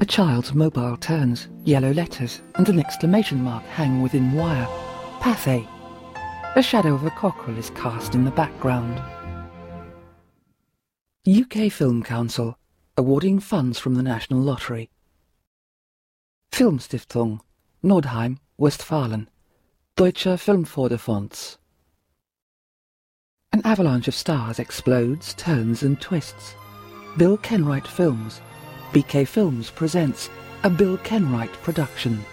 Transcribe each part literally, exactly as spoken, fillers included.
A child's mobile turns, yellow letters and an exclamation mark hang within wire. Pathé. A shadow of a cockerel is cast in the background. U K Film Council, awarding funds from the National Lottery. Filmstiftung, Nordheim, Westfalen. Deutscher Filmförderfonds. An avalanche of stars explodes, turns and twists. Bill Kenwright Films. B K Films presents a Bill Kenwright production.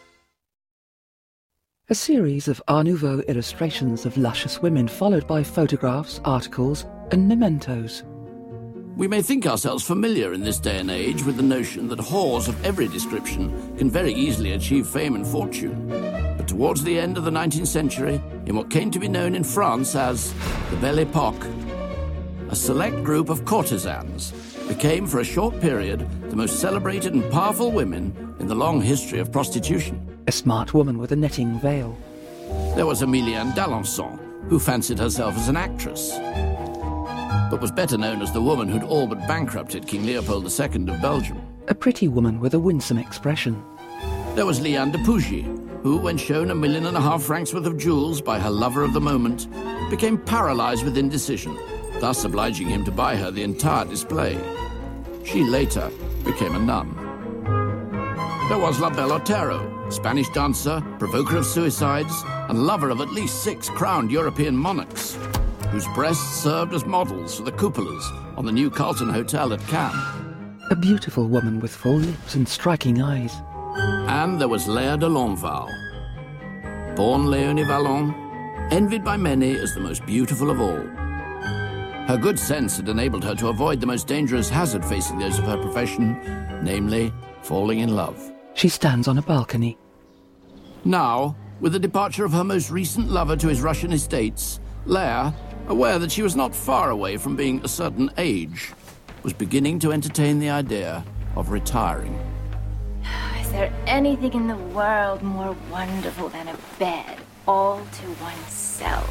A series of Art Nouveau illustrations of luscious women followed by photographs, articles and mementos. We may think ourselves familiar in this day and age with the notion that whores of every description can very easily achieve fame and fortune. But towards the end of the nineteenth century, in what came to be known in France as the Belle Époque, a select group of courtesans became for a short period the most celebrated and powerful women in the long history of prostitution. A smart woman with a netting veil. There was Emilienne d'Alençon, who fancied herself as an actress, but was better known as the woman who'd all but bankrupted King Leopold the Second of Belgium. A pretty woman with a winsome expression. There was Liane de Pougy, who, when shown a million and a half francs worth of jewels by her lover of the moment, became paralyzed with indecision, thus obliging him to buy her the entire display. She later became a nun. There was La Belle Otero, Spanish dancer, provoker of suicides, and lover of at least six crowned European monarchs, whose breasts served as models for the cupolas on the new Carlton Hotel at Cannes. A beautiful woman with full lips and striking eyes. And there was Léa de Lonval, born Léonie Vallon, envied by many as the most beautiful of all. Her good sense had enabled her to avoid the most dangerous hazard facing those of her profession, namely, falling in love. She stands on a balcony. Now, with the departure of her most recent lover to his Russian estates, Léa, aware that she was not far away from being a certain age, was beginning to entertain the idea of retiring. Is there anything in the world more wonderful than a bed all to oneself?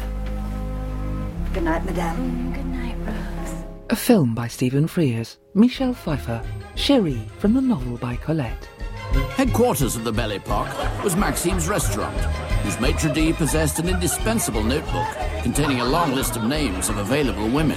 Good night, madame. Mm, good night, Rose. A film by Stephen Frears, Michelle Pfeiffer, Chérie from the novel by Colette. Headquarters of the Belle Époque was Maxime's restaurant, whose maitre d' possessed an indispensable notebook containing a long list of names of available women.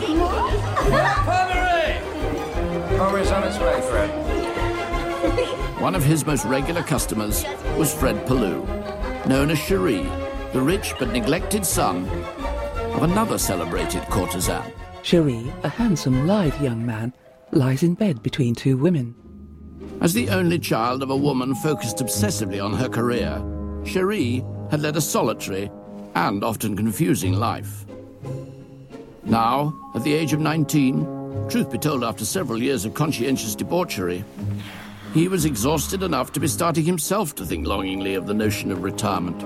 Always on its way, Fred. One of his most regular customers was Fred Pellew, known as Chérie, the rich but neglected son of another celebrated courtesan. Chérie, a handsome, lithe young man, lies in bed between two women. As the only child of a woman focused obsessively on her career, Chérie had led a solitary and often confusing life. Now, at the age of nineteen, truth be told after several years of conscientious debauchery, he was exhausted enough to be starting himself to think longingly of the notion of retirement.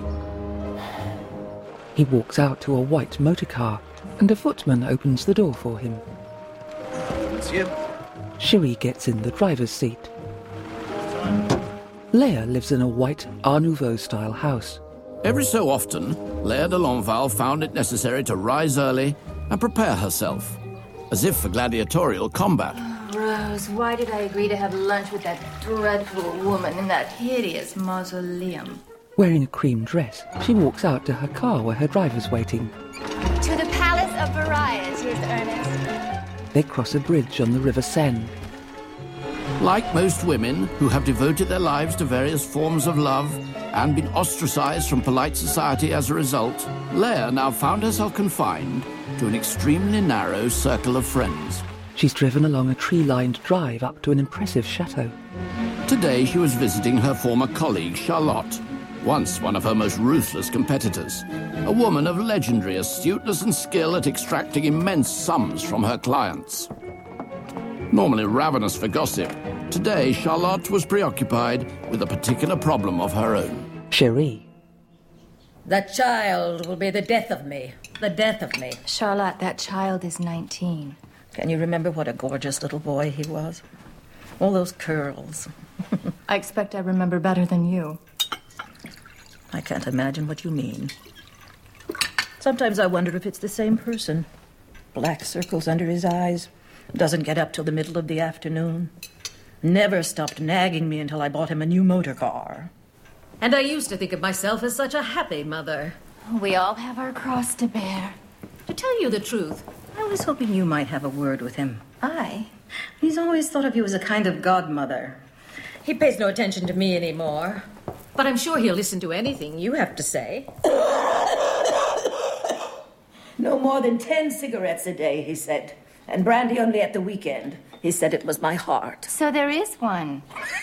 He walks out to a white motor car, and a footman opens the door for him. Monsieur. Chérie gets in the driver's seat. Léa lives in a white Art Nouveau-style house. Every so often, Léa de Lonval found it necessary to rise early and prepare herself, as if for gladiatorial combat. Rose, why did I agree to have lunch with that dreadful woman in that hideous mausoleum? Wearing a cream dress, she walks out to her car where her driver's waiting. To the Palace of Varias, here's Ernest. They cross a bridge on the River Seine. Like most women who have devoted their lives to various forms of love and been ostracized from polite society as a result, Léa now found herself confined to an extremely narrow circle of friends. She's driven along a tree-lined drive up to an impressive chateau. Today she was visiting her former colleague, Charlotte, once one of her most ruthless competitors, a woman of legendary astuteness and skill at extracting immense sums from her clients. Normally ravenous for gossip, today Charlotte was preoccupied with a particular problem of her own. Chérie. That child will be the death of me. The death of me. Charlotte, that child is nineteen. Can you remember what a gorgeous little boy he was? All those curls. I expect I remember better than you. I can't imagine what you mean. Sometimes I wonder if it's the same person. Black circles under his eyes. Doesn't get up till the middle of the afternoon. Never stopped nagging me until I bought him a new motor car. And I used to think of myself as such a happy mother. We all have our cross to bear. To tell you the truth, I was hoping you might have a word with him. I? He's always thought of you as a kind of godmother. he pays no attention to me anymore. But I'm sure he'll listen to anything you have to say. No more than ten cigarettes a day, he said. And brandy only at the weekend. He said it was my heart. So there is one.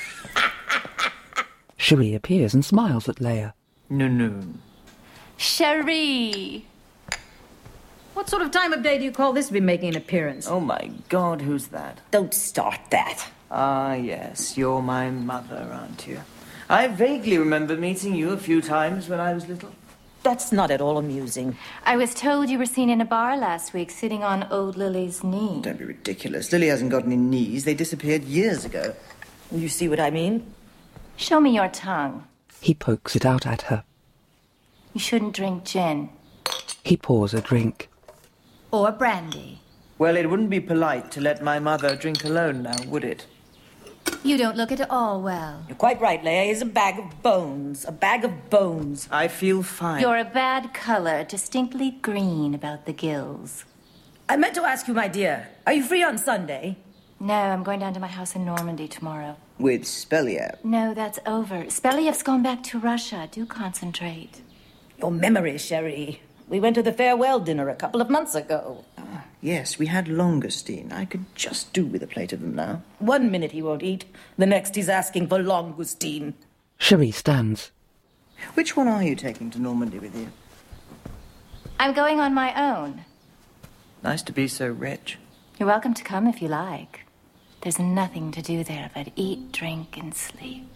Cherie appears and smiles at Leia. Noon. Cherie! What sort of time of day do you call this to be making an appearance? Oh my God, who's that? Don't start that. Ah, yes, you're my mother, aren't you? I vaguely remember meeting you a few times when I was little. That's not at all amusing. I was told you were seen in a bar last week sitting on old Lily's knee. Don't be ridiculous. Lily hasn't got any knees. They disappeared years ago. You see what I mean? Show me your tongue. He pokes it out at her. You shouldn't drink gin. He pours a drink. Or brandy. Well, it wouldn't be polite to let my mother drink alone now, would it? You don't look at all well. You're quite right, Leia. He's a bag of bones. A bag of bones. I feel fine. You're a bad color, distinctly green about the gills. I meant to ask you, my dear. Are you free on Sunday? No, I'm going down to my house in Normandy tomorrow. With Speliev. No, that's over. Speliev's gone back to Russia. Do concentrate. Your memory, Cherie. We went to the farewell dinner a couple of months ago. Ah, yes, we had langoustine. I could just do with a plate of them now. One minute he won't eat. The next he's asking for langoustine. Cherie stands. Which one are you taking to Normandy with you? I'm going on my own. Nice to be so rich. You're welcome to come if you like. There's nothing to do there but eat, drink, and sleep.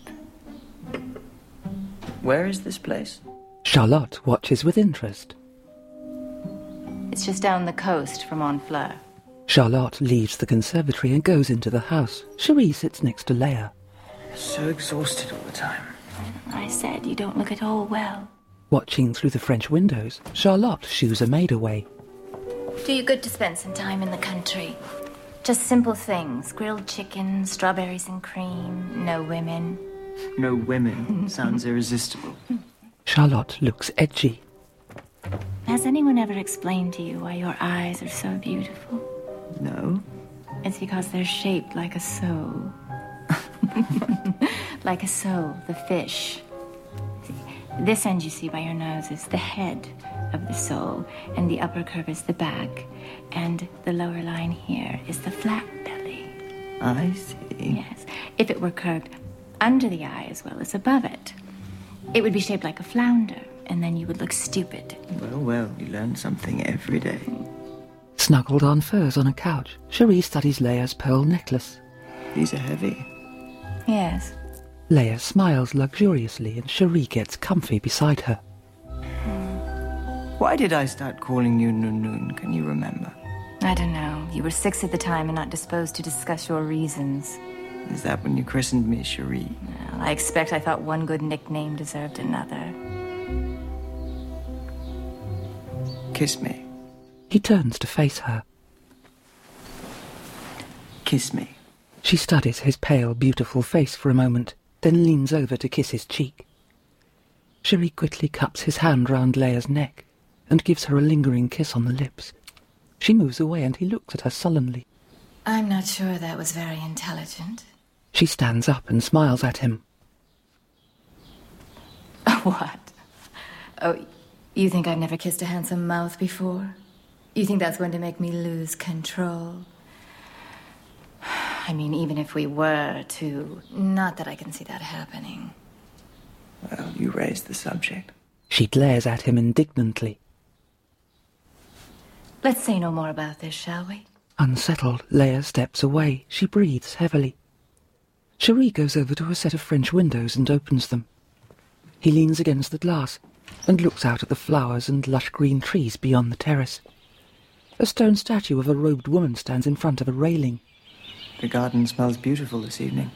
Where is this place? Charlotte watches with interest. It's just down the coast from Honfleur. Charlotte leaves the conservatory and goes into the house. Cherie sits next to Leia. So exhausted all the time. I said you don't look at all well. Watching through the French windows, Charlotte shoos a maid away. Do you good to spend some time in the country. Just simple things. Grilled chicken, strawberries and cream, no women. No women. Sounds irresistible. Charlotte looks edgy. Has anyone ever explained to you why your eyes are so beautiful? No. It's because they're shaped like a soul. Like a soul, the fish. See, this end you see by your nose is the head of the soul, and the upper curve is the back, and the lower line here is the flat belly. I see. Yes. If it were curved under the eye as well as above it, it would be shaped like a flounder, and then you would look stupid. Well, well, you learn something every day. Snuggled on furs on a couch, Cherie studies Leia's pearl necklace. These are heavy. Yes. Leia smiles luxuriously and Cherie gets comfy beside her. Why did I start calling you Noon? Can you remember? I don't know. You were six at the time and not disposed to discuss your reasons. Is that when you christened me Cherie? Well, I expect I thought one good nickname deserved another. Kiss me. He turns to face her. Kiss me. She studies his pale, beautiful face for a moment, then leans over to kiss his cheek. Cherie quickly cups his hand round Leia's neck and gives her a lingering kiss on the lips. She moves away and he looks at her sullenly. I'm not sure that was very intelligent. She stands up and smiles at him. What? Oh, you think I've never kissed a handsome mouth before? You think that's going to make me lose control? I mean, even if we were to... Not that I can see that happening. Well, you raised the subject. She glares at him indignantly. Let's say no more about this, shall we? Unsettled, Leia steps away. She breathes heavily. Cherie goes over to a set of French windows and opens them. He leans against the glass and looks out at the flowers and lush green trees beyond the terrace. A stone statue of a robed woman stands in front of a railing. The garden smells beautiful this evening.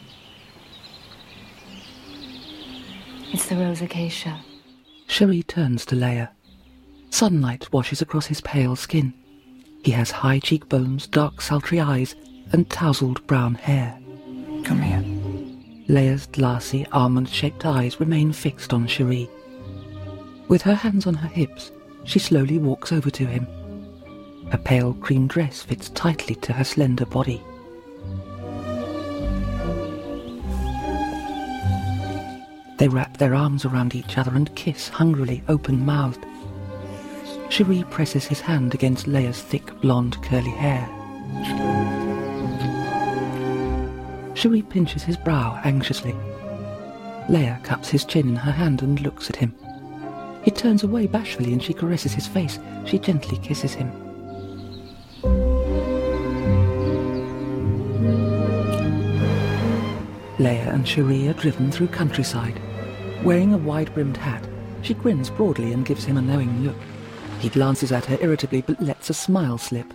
It's the rose acacia. Cherie turns to Leia. Sunlight washes across his pale skin. He has high cheekbones, dark sultry eyes, and tousled brown hair. Come here. Leia's glassy, almond-shaped eyes remain fixed on Cherie. With her hands on her hips, she slowly walks over to him. Her pale cream dress fits tightly to her slender body. They wrap their arms around each other and kiss hungrily, open-mouthed. Cherie presses his hand against Leia's thick, blonde, curly hair. Cherie pinches his brow anxiously. Leia cups his chin in her hand and looks at him. He turns away bashfully and she caresses his face. She gently kisses him. Leia and Cherie are driven through countryside. Wearing a wide-brimmed hat, she grins broadly and gives him a knowing look. He glances at her irritably but lets a smile slip.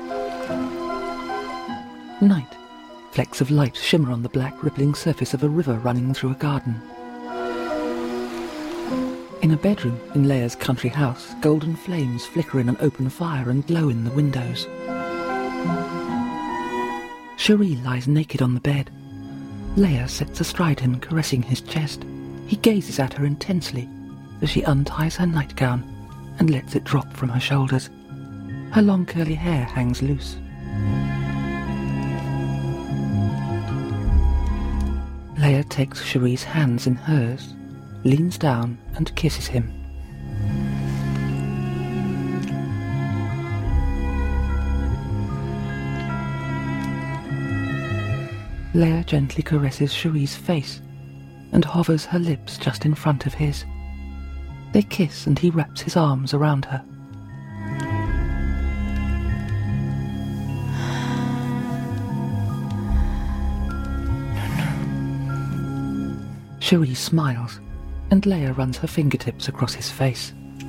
Night. Flecks of light shimmer on the black rippling surface of a river running through a garden. In a bedroom in Leia's country house, golden flames flicker in an open fire and glow in the windows. Cherie lies naked on the bed. Leia sits astride him, caressing his chest. He gazes at her intensely as she unties her nightgown and lets it drop from her shoulders. Her long curly hair hangs loose. Leia takes Cherie's hands in hers, leans down and kisses him. Leia gently caresses Cherie's face and hovers her lips just in front of his. They kiss and he wraps his arms around her. Cherie smiles, and Leia runs her fingertips across his face.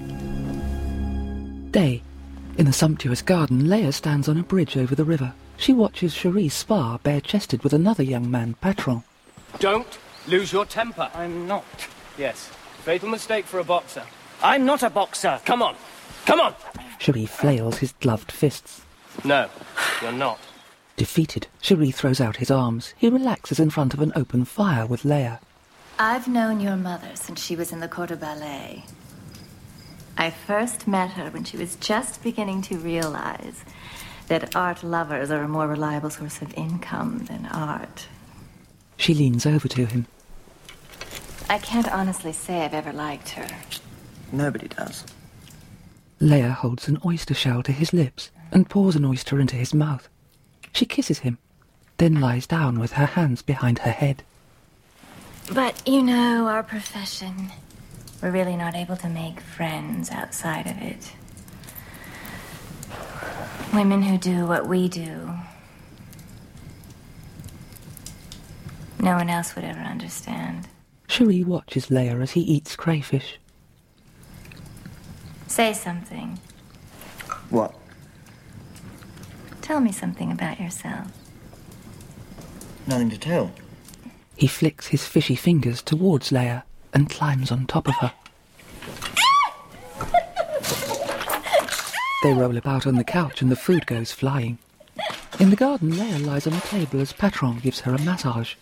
Day. In the sumptuous garden, Leia stands on a bridge over the river. She watches Cherie spar bare-chested with another young man, Patron. Don't lose your temper. I'm not. Yes. Fatal mistake for a boxer. I'm not a boxer. Come on. Come on! Cherie flails his gloved fists. No, you're not. Defeated, Cherie throws out his arms. He relaxes in front of an open fire with Leia. I've known your mother since she was in the corps de ballet. I first met her when she was just beginning to realize that art lovers are a more reliable source of income than art. She leans over to him. I can't honestly say I've ever liked her. Nobody does. Leia holds an oyster shell to his lips and pours an oyster into his mouth. She kisses him, then lies down with her hands behind her head. But, you know, our profession, we're really not able to make friends outside of it. Women who do what we do, no one else would ever understand. Cherie watches Leia as he eats crayfish. Say something. What? Tell me something about yourself. Nothing to tell. He flicks his fishy fingers towards Leia and climbs on top of her. They roll about on the couch and the food goes flying. In the garden, Leia lies on a table as Patron gives her a massage.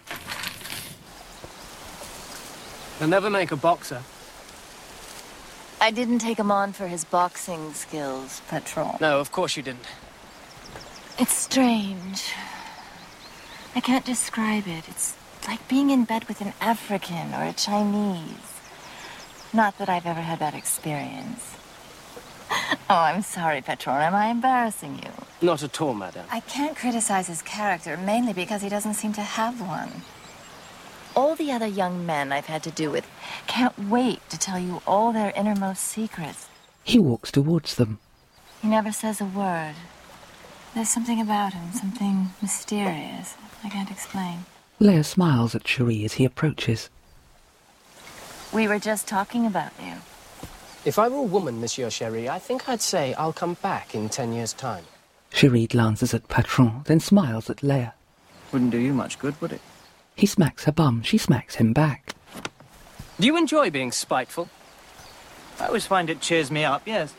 You'll never make a boxer. I didn't take him on for his boxing skills, Patron. No, of course you didn't. It's strange. I can't describe it. It's like being in bed with an African or a Chinese. Not that I've ever had that experience. Oh, I'm sorry, Patron. Am I embarrassing you? Not at all, madame. I can't criticize his character, mainly because he doesn't seem to have one. All the other young men I've had to do with can't wait to tell you all their innermost secrets. He walks towards them. He never says a word. There's something about him, something mysterious. I can't explain. Leia smiles at Cherie as he approaches. We were just talking about you. If I were a woman, Monsieur Cherie, I think I'd say I'll come back in ten years' time. Cherie glances at Patron, then smiles at Leia. Wouldn't do you much good, would it? He smacks her bum. She smacks him back. Do you enjoy being spiteful? I always find it cheers me up, yes.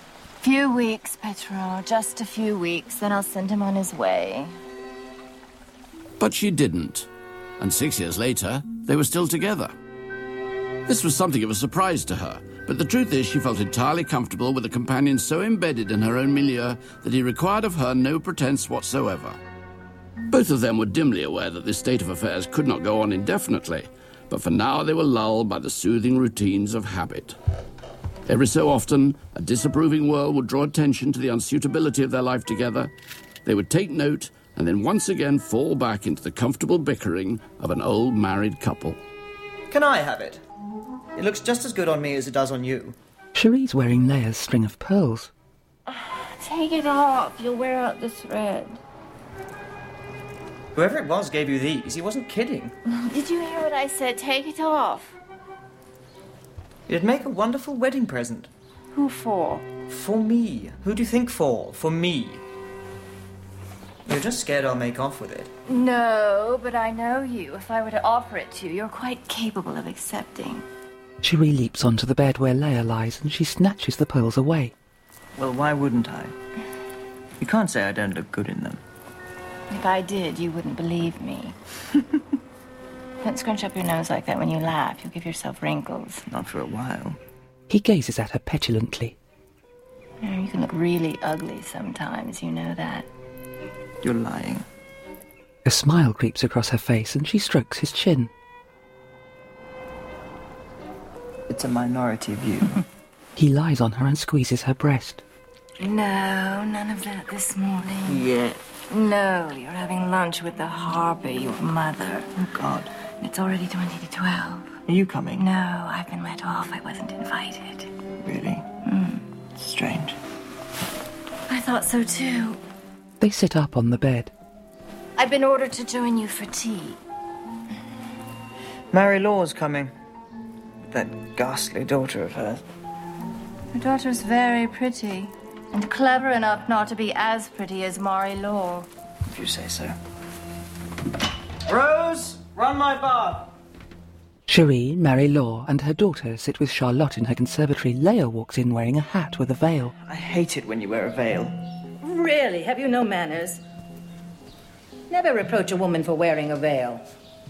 Few weeks, Petro. Just a few weeks, then I'll send him on his way. But she didn't, and six years later, they were still together. This was something of a surprise to her, but the truth is she felt entirely comfortable with a companion so embedded in her own milieu that he required of her no pretense whatsoever. Both of them were dimly aware that this state of affairs could not go on indefinitely, but for now they were lulled by the soothing routines of habit. Every so often, a disapproving world would draw attention to the unsuitability of their life together. They would take note and then once again fall back into the comfortable bickering of an old married couple. Can I have it? It looks just as good on me as it does on you. Cherie's wearing Leia's string of pearls. Take it off. You'll wear out the thread. Whoever it was gave you these. He wasn't kidding. Did you hear what I said? Take it off. It'd make a wonderful wedding present. Who for? For me. Who do you think for? For me. You're just scared I'll make off with it. No, but I know you. If I were to offer it to you, you're quite capable of accepting. Cherie leaps onto the bed where Leia lies and she snatches the pearls away. Well, why wouldn't I? You can't say I don't look good in them. If I did, you wouldn't believe me. Don't scrunch up your nose like that when you laugh. You'll give yourself wrinkles. Not for a while. He gazes at her petulantly. You know, you can look really ugly sometimes, you know that. You're lying. A smile creeps across her face and she strokes his chin. It's a minority view. He lies on her and squeezes her breast. No, none of that this morning. Yeah. No, you're having lunch with the Harper, your mother. Oh, God. It's already twenty to twelve. Are you coming? No, I've been let off. I wasn't invited. Really? Mm. Strange. I thought so, too. They sit up on the bed. I've been ordered to join you for tea. Mary Law's coming. That ghastly daughter of hers. Your daughter's very pretty. And clever enough not to be as pretty as Mari Law. If you say so. Rose, run my bath. Cherie, Mary Law, and her daughter sit with Charlotte in her conservatory. Leia walks in wearing a hat with a veil. I hate it when you wear a veil. Really? Have you no manners? Never reproach a woman for wearing a veil.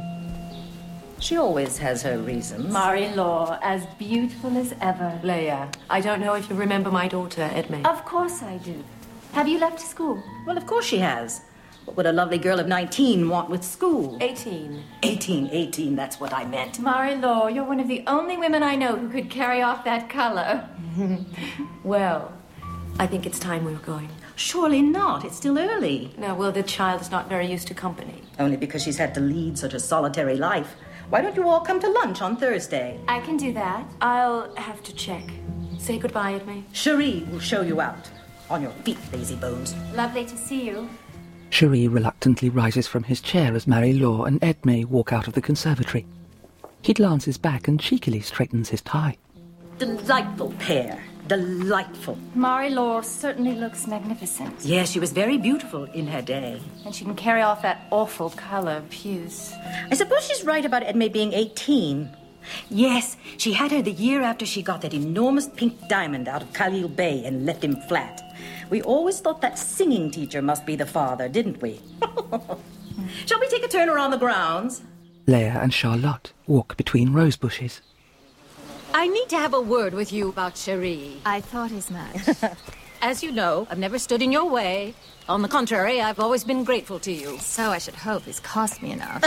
She always has her reasons. Mari Law, as beautiful as ever. Leia, I don't know if you remember my daughter, Edme. Of course I do. Have you left school? Well, of course she has. What would a lovely girl of nineteen want with school? Eighteen. Eighteen, eighteen, that's what I meant. Mari Law, you're one of the only women I know who could carry off that color. Well, I think it's time we were going. Surely not. It's still early. No, well, the child is not very used to company. Only because she's had to lead such a solitary life. Why don't you all come to lunch on Thursday? I can do that. I'll have to check. Say goodbye, Edme. Cherie will show you out. On your feet, lazy bones. Lovely to see you. Cherie reluctantly rises from his chair as Mary Law and Edme walk out of the conservatory. He glances back and cheekily straightens his tie. Delightful pair. Delightful. Mari Law certainly looks magnificent. Yes, she was very beautiful in her day. And she can carry off that awful color, puce. I suppose she's right about Edme being eighteen. Yes, she had her the year after she got that enormous pink diamond out of Khalil Bay and left him flat. We always thought that singing teacher must be the father, didn't we? Shall we take a turn around the grounds? Leia and Charlotte walk between rose bushes. I need to have a word with you about Cherie. I thought as much. As you know, I've never stood in your way. On the contrary, I've always been grateful to you. So I should hope it's cost me enough.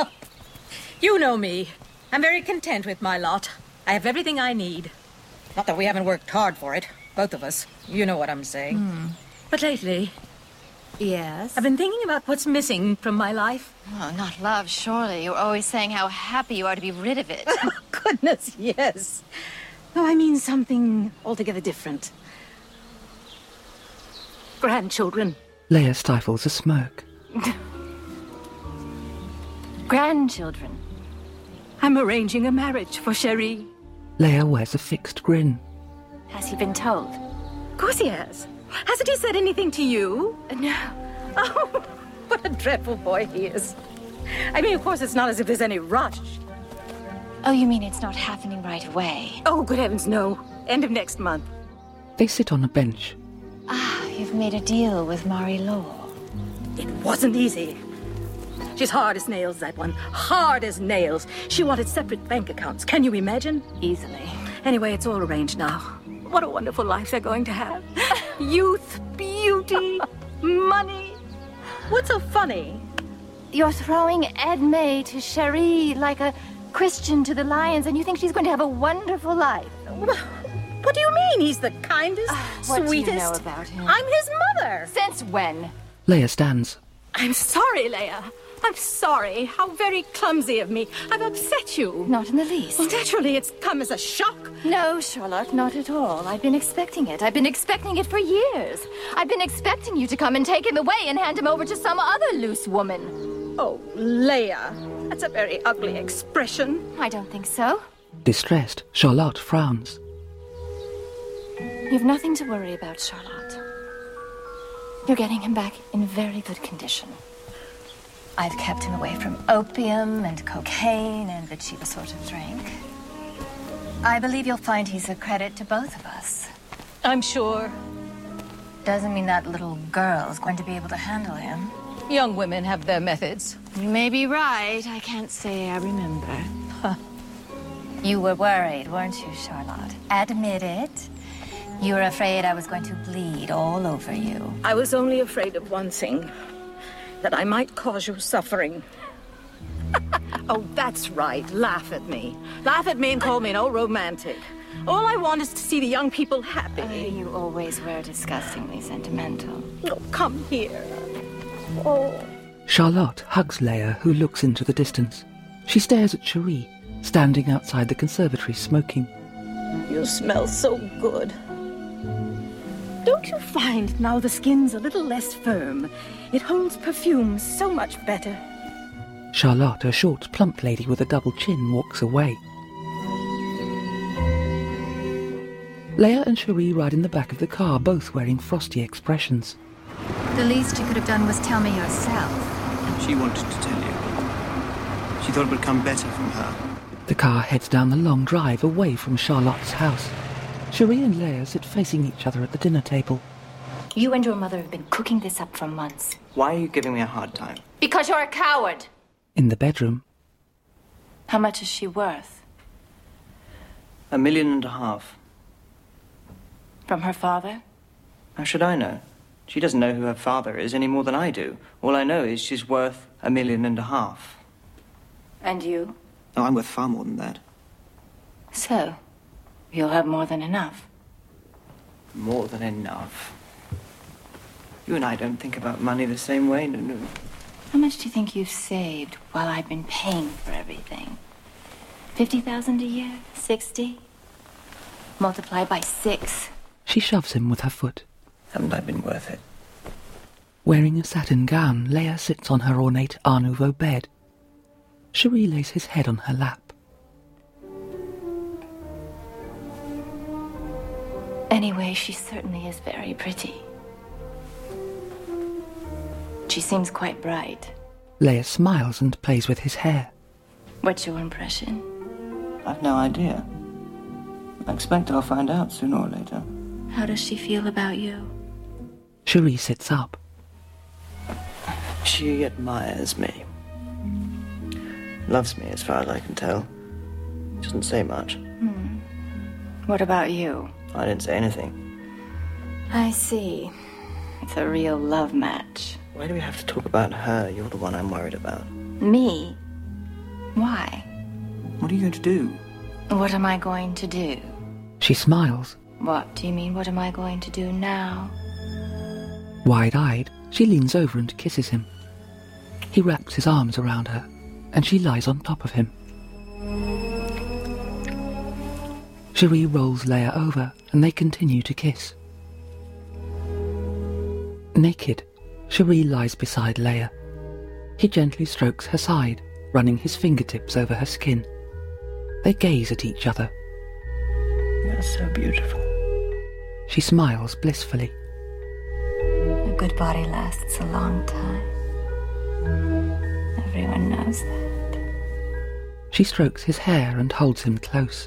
You know me. I'm very content with my lot. I have everything I need. Not that we haven't worked hard for it, both of us. You know what I'm saying. Mm. But lately, yes? I've been thinking about what's missing from my life. Oh, not love, surely. You're always saying how happy you are to be rid of it. Oh, goodness, yes. No, I mean something altogether different. Grandchildren. Leia stifles a smirk. Grandchildren. I'm arranging a marriage for Cherie. Leia wears a fixed grin. Has he been told? Of course he has. Hasn't he said anything to you? No. Oh, what a dreadful boy he is. I mean, of course, it's not as if there's any rush. Oh, you mean it's not happening right away? Oh, good heavens, no. End of next month. They sit on a bench. Ah, you've made a deal with Mari Law. It wasn't easy. She's hard as nails, that one. Hard as nails. She wanted separate bank accounts. Can you imagine? Easily. Anyway, it's all arranged now. What a wonderful life they're going to have. Youth, beauty, money. What's so funny? You're throwing Edme to Cherie like a Christian to the lions, and you think she's going to have a wonderful life. What do you mean? He's the kindest, uh, what sweetest... do you know about him? I'm his mother. Since when? Leia stands. I'm sorry, Leia. I'm sorry. How very clumsy of me. I've upset you. Not in the least. Well, naturally, it's come as a shock. No, Charlotte, not at all. I've been expecting it. I've been expecting it for years. I've been expecting you to come and take him away and hand him over to some other loose woman. Oh, Leia. That's a very ugly expression. I don't think so. Distressed, Charlotte frowns. You've nothing to worry about, Charlotte. You're getting him back in very good condition. I've kept him away from opium and cocaine and the cheaper sort of drink. I believe you'll find he's a credit to both of us. I'm sure. Doesn't mean that little girl's going to be able to handle him. Young women have their methods. You may be right. I can't say I remember. Huh. You were worried, weren't you, Charlotte? Admit it. You were afraid I was going to bleed all over you. I was only afraid of one thing. That I might cause you suffering. Oh, that's right. Laugh at me. Laugh at me and call me an old romantic. All I want is to see the young people happy. Oh, you always were disgustingly sentimental. Oh, come here. Oh. Charlotte hugs Leia, who looks into the distance. She stares at Cherie, standing outside the conservatory smoking. You smell so good. Don't you find now the skin's a little less firm? It holds perfume so much better. Charlotte, a short, plump lady with a double chin, walks away. Leia and Cherie ride in the back of the car, both wearing frosty expressions. The least you could have done was tell me yourself. She wanted to tell you. She thought it would come better from her. The car heads down the long drive away from Charlotte's house. Cherie and Leia sit facing each other at the dinner table. You and your mother have been cooking this up for months. Why are you giving me a hard time? Because you're a coward. In the bedroom. How much is she worth? A million and a half. From her father? How should I know? She doesn't know who her father is any more than I do. All I know is she's worth a million and a half. And you? Oh, I'm worth far more than that. So, you'll have more than enough. More than enough. You and I don't think about money the same way, no, no. How much do you think you've saved while I've been paying for everything? Fifty thousand a year? Sixty? Multiply by six. She shoves him with her foot. Haven't I been worth it? Wearing a satin gown, Leia sits on her ornate Art Nouveau bed. Cherie lays his head on her lap. Anyway, she certainly is very pretty. She seems quite bright. Leia smiles and plays with his hair. What's your impression? I've no idea. I expect I'll find out sooner or later. How does she feel about you? Cherie sits up. She admires me. Loves me, as far as I can tell. Doesn't say much. Hmm. What about you? I didn't say anything. I see. It's a real love match. Why do we have to talk about her? You're the one I'm worried about. Me? Why? What are you going to do? What am I going to do? She smiles. What do you mean, what am I going to do now? Wide-eyed, she leans over and kisses him. He wraps his arms around her, and she lies on top of him. Cherie rolls Leia over, and they continue to kiss. Naked, Cherie lies beside Leia. He gently strokes her side, running his fingertips over her skin. They gaze at each other. You're so beautiful. She smiles blissfully. A good body lasts a long time. Everyone knows that. She strokes his hair and holds him close.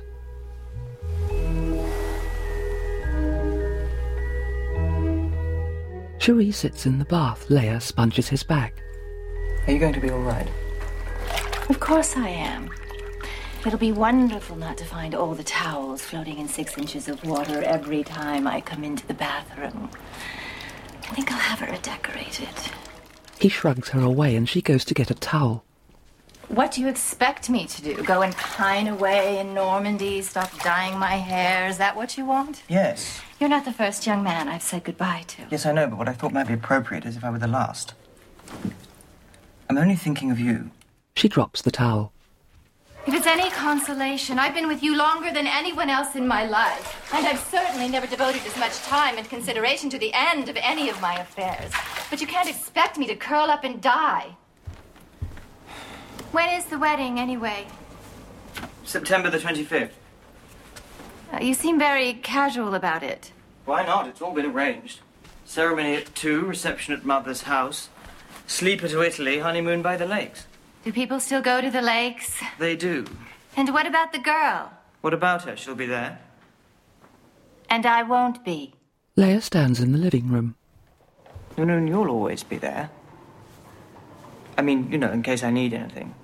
Cherie sits in the bath. Leia sponges his back. Are you going to be all right? Of course I am. It'll be wonderful not to find all the towels floating in six inches of water every time I come into the bathroom. I think I'll have her decorated. He shrugs her away and she goes to get a towel. What do you expect me to do? Go and pine away in Normandy, stop dyeing my hair? Is that what you want? Yes. You're not the first young man I've said goodbye to. Yes, I know, but what I thought might be appropriate is if I were the last. I'm only thinking of you. She drops the towel. If it's any consolation, I've been with you longer than anyone else in my life. And I've certainly never devoted as much time and consideration to the end of any of my affairs. But you can't expect me to curl up and die. When is the wedding, anyway? September the twenty-fifth. Uh, you seem very casual about it. Why not? It's all been arranged. Ceremony at two, reception at Mother's house. Sleeper to Italy, honeymoon by the lakes. Do people still go to the lakes? They do. And what about the girl? What about her? She'll be there. And I won't be. Leia stands in the living room. No, no, you'll always be there. I mean, you know, in case I need anything.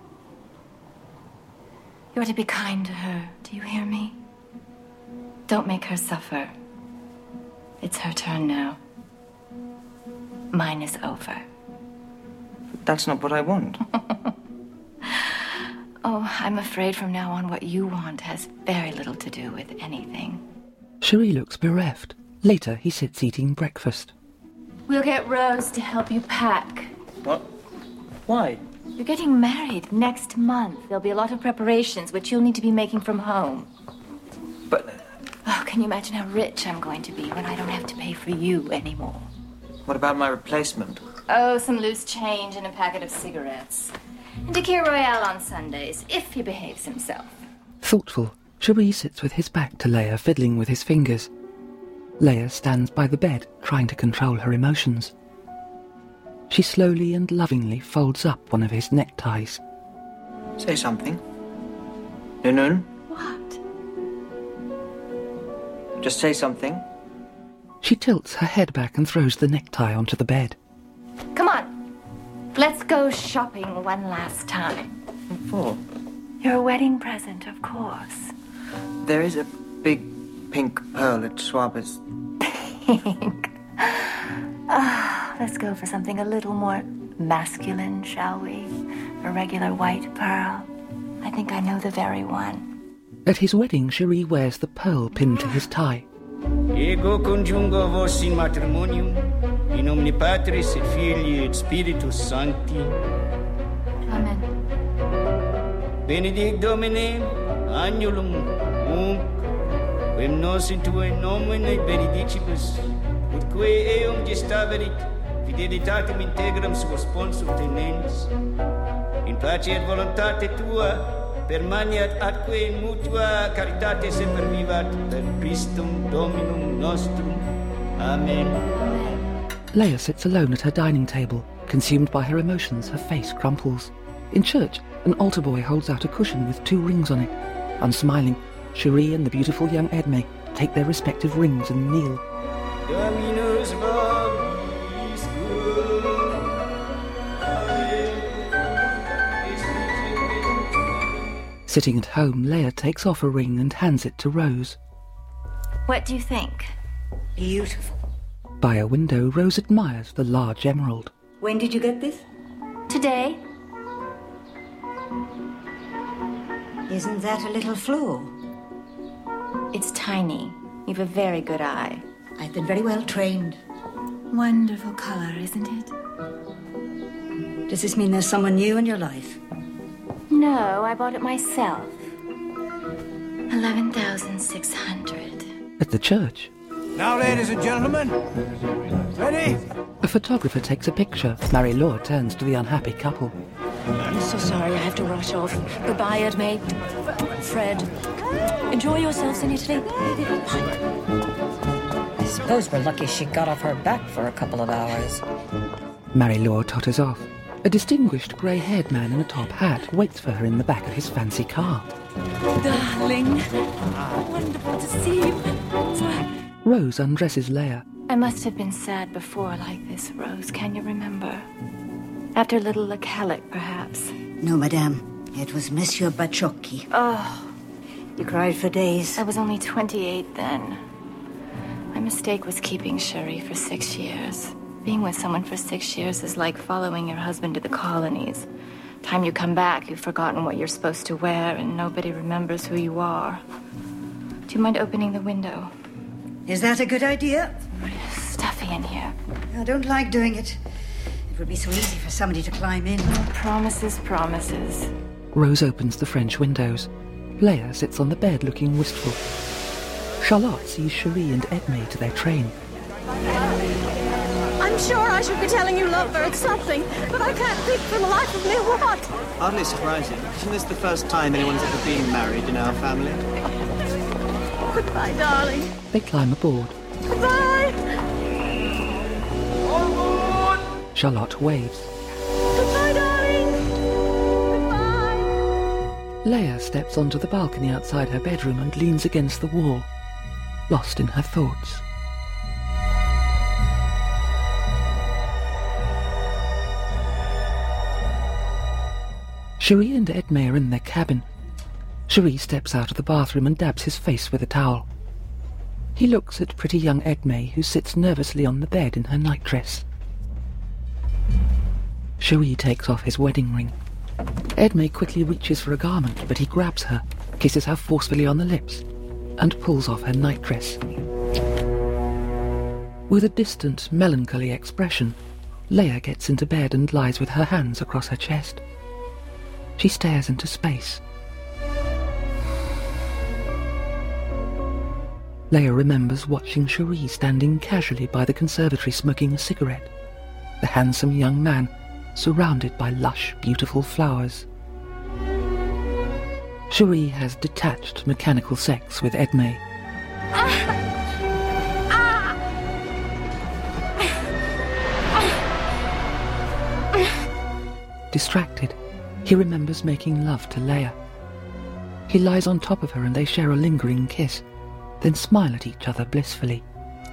You're to be kind to her. Do you hear me? Don't make her suffer. It's her turn now. Mine is over. That's not what I want. Oh, I'm afraid from now on what you want has very little to do with anything. Cherie looks bereft. Later, he sits eating breakfast. We'll get Rose to help you pack. What? Why? You're getting married next month. There'll be a lot of preparations, which you'll need to be making from home. But... Oh, can you imagine how rich I'm going to be when I don't have to pay for you anymore? What about my replacement? Oh, some loose change and a packet of cigarettes. And a Kir Royale on Sundays, if he behaves himself. Thoughtful, Cherie sits with his back to Leia, fiddling with his fingers. Leia stands by the bed, trying to control her emotions. She slowly and lovingly folds up one of his neckties. Say something. Nunun? What? Just say something. She tilts her head back and throws the necktie onto the bed. Come on. Let's go shopping one last time. What for? Your wedding present, of course. There is a big pink pearl at Schwaber's. Pink? Ah, let's go for something a little more masculine, shall we? A regular white pearl. I think I know the very one. At his wedding, Cherie wears the pearl pinned to his tie. Ego conjungo vos in matrimonium, in nomine Patris et Filii et Spiritus Sancti. Amen. Benedict Domine, annulum, nunc, quem nos in tuae nomine benedicibus, utque eum gestaverit, fidelitatem integram suo sponsum tenens, in pace et voluntate tua, permaniat atque in mutua caritate semper vivat, per Christum Dominum nostrum. Amen. Leia sits alone at her dining table. Consumed by her emotions, her face crumples. In church, an altar boy holds out a cushion with two rings on it. Unsmiling, Cherie and the beautiful young Edme take their respective rings and kneel. Dominus vobiscum. Sitting at home, Leia takes off a ring and hands it to Rose. What do you think? Beautiful. By a window, Rose admires the large emerald. When did you get this? Today. Isn't that a little flaw? It's tiny. You've a very good eye. I've been very well trained. Wonderful color, isn't it? Does this mean there's someone new in your life? No, I bought it myself. Eleven thousand six hundred. At the church. Now, ladies and gentlemen, ready? A photographer takes a picture. Marie-Laure turns to the unhappy couple. I'm so sorry, I have to rush off. Goodbye, Edme. Fred, enjoy yourselves in Italy. I suppose we're lucky she got off her back for a couple of hours. Marie-Laure totters off. A distinguished grey-haired man in a top hat waits for her in the back of his fancy car. Darling, wonderful to see you. Rose undresses Leia. I must have been sad before like this, Rose. Can you remember? After little Lacalic, perhaps. No, madame. It was Monsieur Bacciocchi. Oh. You cried for days. I was only twenty-eight then. My mistake was keeping Cherie for six years. Being with someone for six years is like following your husband to the colonies. Time you come back, you've forgotten what you're supposed to wear, and nobody remembers who you are. Do you mind opening the window? Is that a good idea? Stuffy in here. I don't like doing it. It would be so easy for somebody to climb in. Oh, promises, promises. Rose opens the French windows. Leia sits on the bed looking wistful. Charlotte sees Cherie and Edme to their train. I'm sure I should be telling you lovebirds something, but I can't think for the life of me what. Hardly surprising. Isn't this the first time anyone's ever been married in our family? Goodbye, darling. They climb aboard. Goodbye. Charlotte waves. Goodbye, darling. Goodbye. Leia steps onto the balcony outside her bedroom and leans against the wall, lost in her thoughts. Cherie and Edme are in their cabin. Cherie steps out of the bathroom and dabs his face with a towel. He looks at pretty young Edme, who sits nervously on the bed in her nightdress. Cherie takes off his wedding ring. Edme quickly reaches for a garment, but he grabs her, kisses her forcefully on the lips, and pulls off her nightdress. With a distant, melancholy expression, Leia gets into bed and lies with her hands across her chest. She stares into space. Leia remembers watching Cherie standing casually by the conservatory smoking a cigarette, the handsome young man surrounded by lush, beautiful flowers. Cherie has detached mechanical sex with Edme. Distracted, he remembers making love to Leia. He lies on top of her and they share a lingering kiss, then smile at each other blissfully.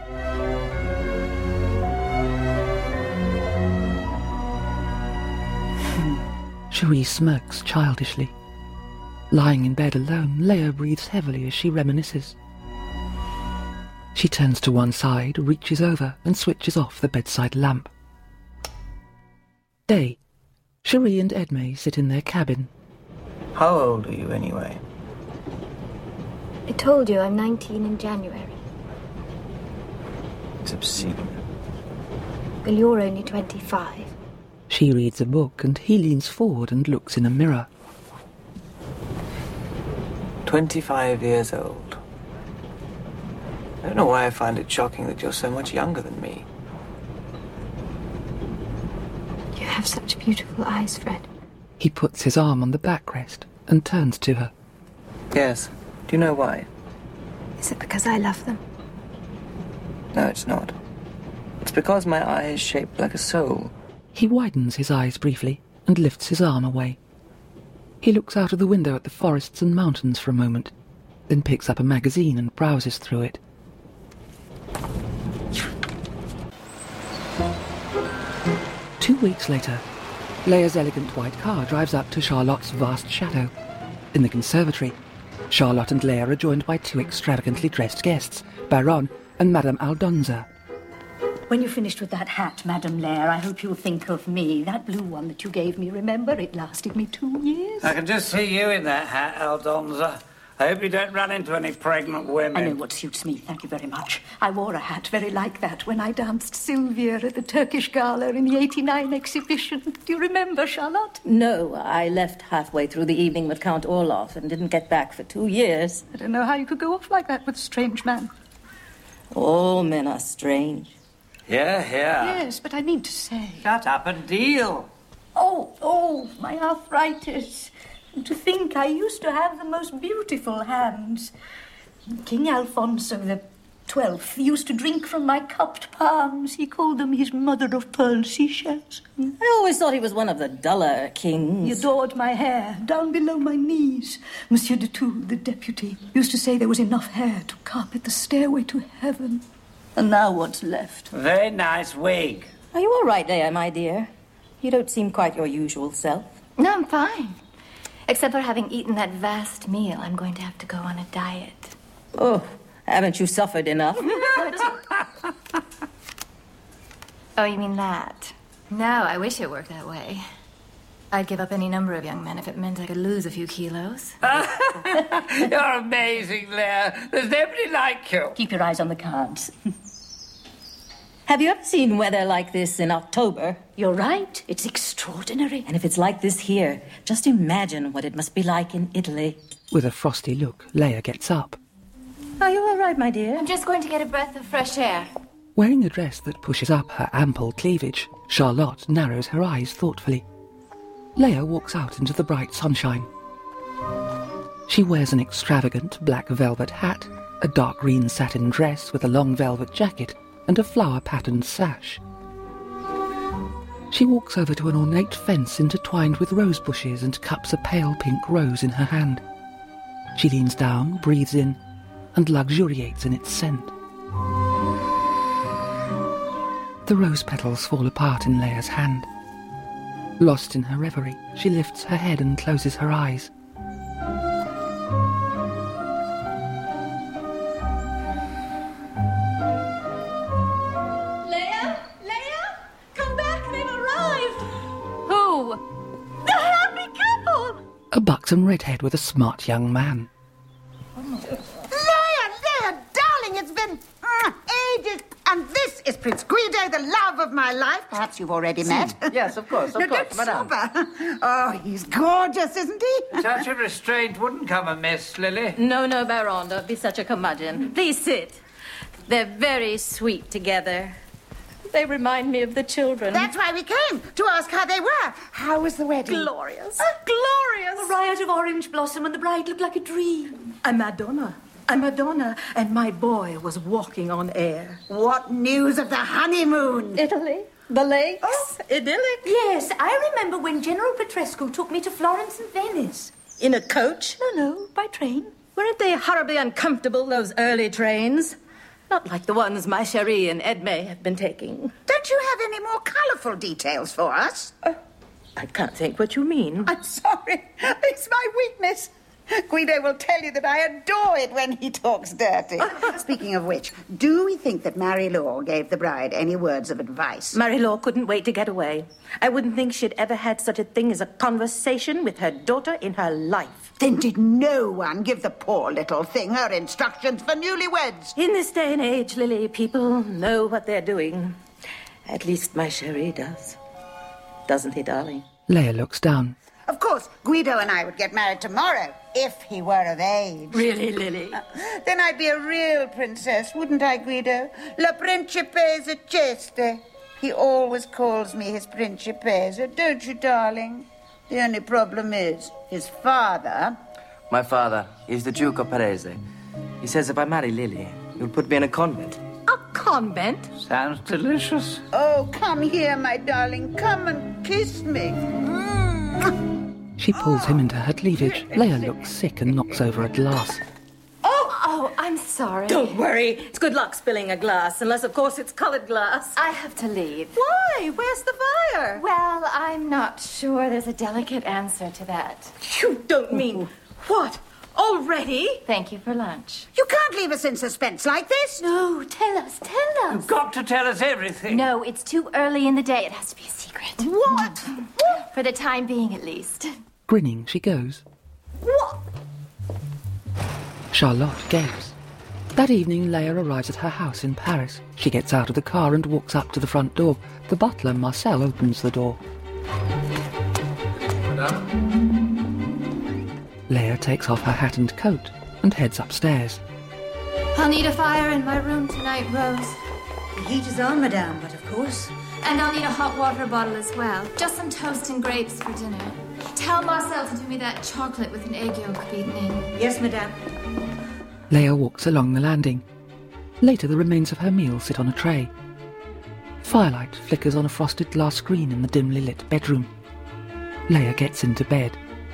Cherie smirks childishly. Lying in bed alone, Leia breathes heavily as she reminisces. She turns to one side, reaches over, and switches off the bedside lamp. Day. Cherie and Edme sit in their cabin. How old are you, anyway? I told you I'm nineteen in January. It's obscene. Well, you're only twenty-five. She reads a book and he leans forward and looks in a mirror. Twenty-five years old. I don't know why I find it shocking that you're so much younger than me. You have such beautiful eyes, Fred. He puts his arm on the backrest and turns to her. Yes. Do you know why? Is it because I love them? No, it's not. It's because my eye is shaped like a soul. He widens his eyes briefly and lifts his arm away. He looks out of the window at the forests and mountains for a moment, then picks up a magazine and browses through it. Two weeks later, Leia's elegant white car drives up to Charlotte's vast chateau. In the conservatory, Charlotte and Leia are joined by two extravagantly dressed guests, Baron and Madame Aldonza. When you're finished with that hat, Madame Leia, I hope you'll think of me. That blue one that you gave me, remember? It lasted me two years. I can just see you in that hat, Aldonza. I hope you don't run into any pregnant women. I know what suits me, thank you very much. I wore a hat very like that when I danced Sylvia at the Turkish Gala in the eighty-nine exhibition. Do you remember, Charlotte? No, I left halfway through the evening with Count Orloff and didn't get back for two years. I don't know how you could go off like that with a strange man. All men are strange. Yeah, yeah. Yes, but I mean to say... Shut up and deal. Oh, oh, my arthritis. And to think I used to have the most beautiful hands. King Alfonso the Twelfth used to drink from my cupped palms. He called them his mother of pearl seashells. I always thought he was one of the duller kings. He adored my hair, down below my knees. Monsieur de Toul, the deputy, used to say there was enough hair to carpet the stairway to heaven. And now what's left? Very nice wig. Are you all right there, my dear? You don't seem quite your usual self. No, I'm fine. Except for having eaten that vast meal, I'm going to have to go on a diet. Oh, haven't you suffered enough? Oh, you mean that? No, I wish it worked that way. I'd give up any number of young men if it meant I could lose a few kilos. You're amazing, Leia. There's nobody like you. Keep your eyes on the cards. Have you ever seen weather like this in October? You're right. It's extraordinary. And if it's like this here, just imagine what it must be like in Italy. With a frosty look, Leia gets up. Are you all right, my dear? I'm just going to get a breath of fresh air. Wearing a dress that pushes up her ample cleavage, Charlotte narrows her eyes thoughtfully. Leia walks out into the bright sunshine. She wears an extravagant black velvet hat, a dark green satin dress with a long velvet jacket, and a flower-patterned sash. She walks over to an ornate fence intertwined with rose bushes and cups a pale pink rose in her hand. She leans down, breathes in, and luxuriates in its scent. The rose petals fall apart in Leia's hand. Lost in her reverie, she lifts her head and closes her eyes. Leia? Leia? Come back, they've arrived! Who? The happy couple! A buxom redhead with a smart young man. Leia, Leia, darling, it's been uh, ages. And this is Prince Guido, the love of my life. Perhaps you've already met. Yes, of course, of no, course, don't madame. sober. Oh, he's gorgeous, isn't he? Such a restraint wouldn't come amiss, Lily. No, no, Baron, don't be such a curmudgeon. Please sit. They're very sweet together. They remind me of the children. That's why we came, to ask how they were. How was the wedding? Glorious. Oh, glorious. A riot of orange blossom and the bride looked like a dream. A Madonna. A Madonna, and my boy was walking on air. What news of the honeymoon? Italy, the lakes, oh, idyllic. Yes, I remember when General Petrescu took me to Florence and Venice. In a coach? No, no, by train. Weren't they horribly uncomfortable, those early trains? Not like the ones my Cherie and Edme have been taking. Don't you have any more colourful details for us? Uh, I can't think what you mean. I'm sorry. It's my weakness. Guido will tell you that I adore it when he talks dirty. Speaking of which, do we think that Marie-Laure gave the bride any words of advice? Marie-Laure couldn't wait to get away. I wouldn't think she'd ever had such a thing as a conversation with her daughter in her life. Then did no one give the poor little thing her instructions for newlyweds? In this day and age, Lily, people know what they're doing. At least my Cherie does. Doesn't he, darling? Leia looks down. Of course, Guido and I would get married tomorrow, if he were of age. Really, Lily? Uh, then I'd be a real princess, wouldn't I, Guido? La principessa Ceste. He always calls me his principessa, don't you, darling? The only problem is, his father... My father is the Duke of Parese. He says if I marry Lily, he'll put me in a convent. A convent? Sounds delicious. Oh, come here, my darling. Come and kiss me. She pulls him into her cleavage. Leia looks sick and knocks over a glass. Oh, oh, I'm sorry. Don't worry. It's good luck spilling a glass, unless, of course, it's colored glass. I have to leave. Why? Where's the fire? Well, I'm not sure there's a delicate answer to that. You don't mean... What? Already? Thank you for lunch. You can't leave us in suspense like this. No, tell us, tell us. You've got to tell us everything. No, it's too early in the day. It has to be a secret. What? For the time being, at least. Grinning, she goes. What? Charlotte gapes. That evening, Leia arrives at her house in Paris. She gets out of the car and walks up to the front door. The butler, Marcel, opens the door. Madame? Leia takes off her hat and coat and heads upstairs. I'll need a fire in my room tonight, Rose. The heat is on, madame, but of course. And I'll need a hot water bottle as well. Just some toast and grapes for dinner. Tell Marcel to do me that chocolate with an egg yolk beaten in. Yes, madame. Leia walks along the landing. Later, the remains of her meal sit on a tray. Firelight flickers on a frosted glass screen in the dimly lit bedroom. Leia gets into bed.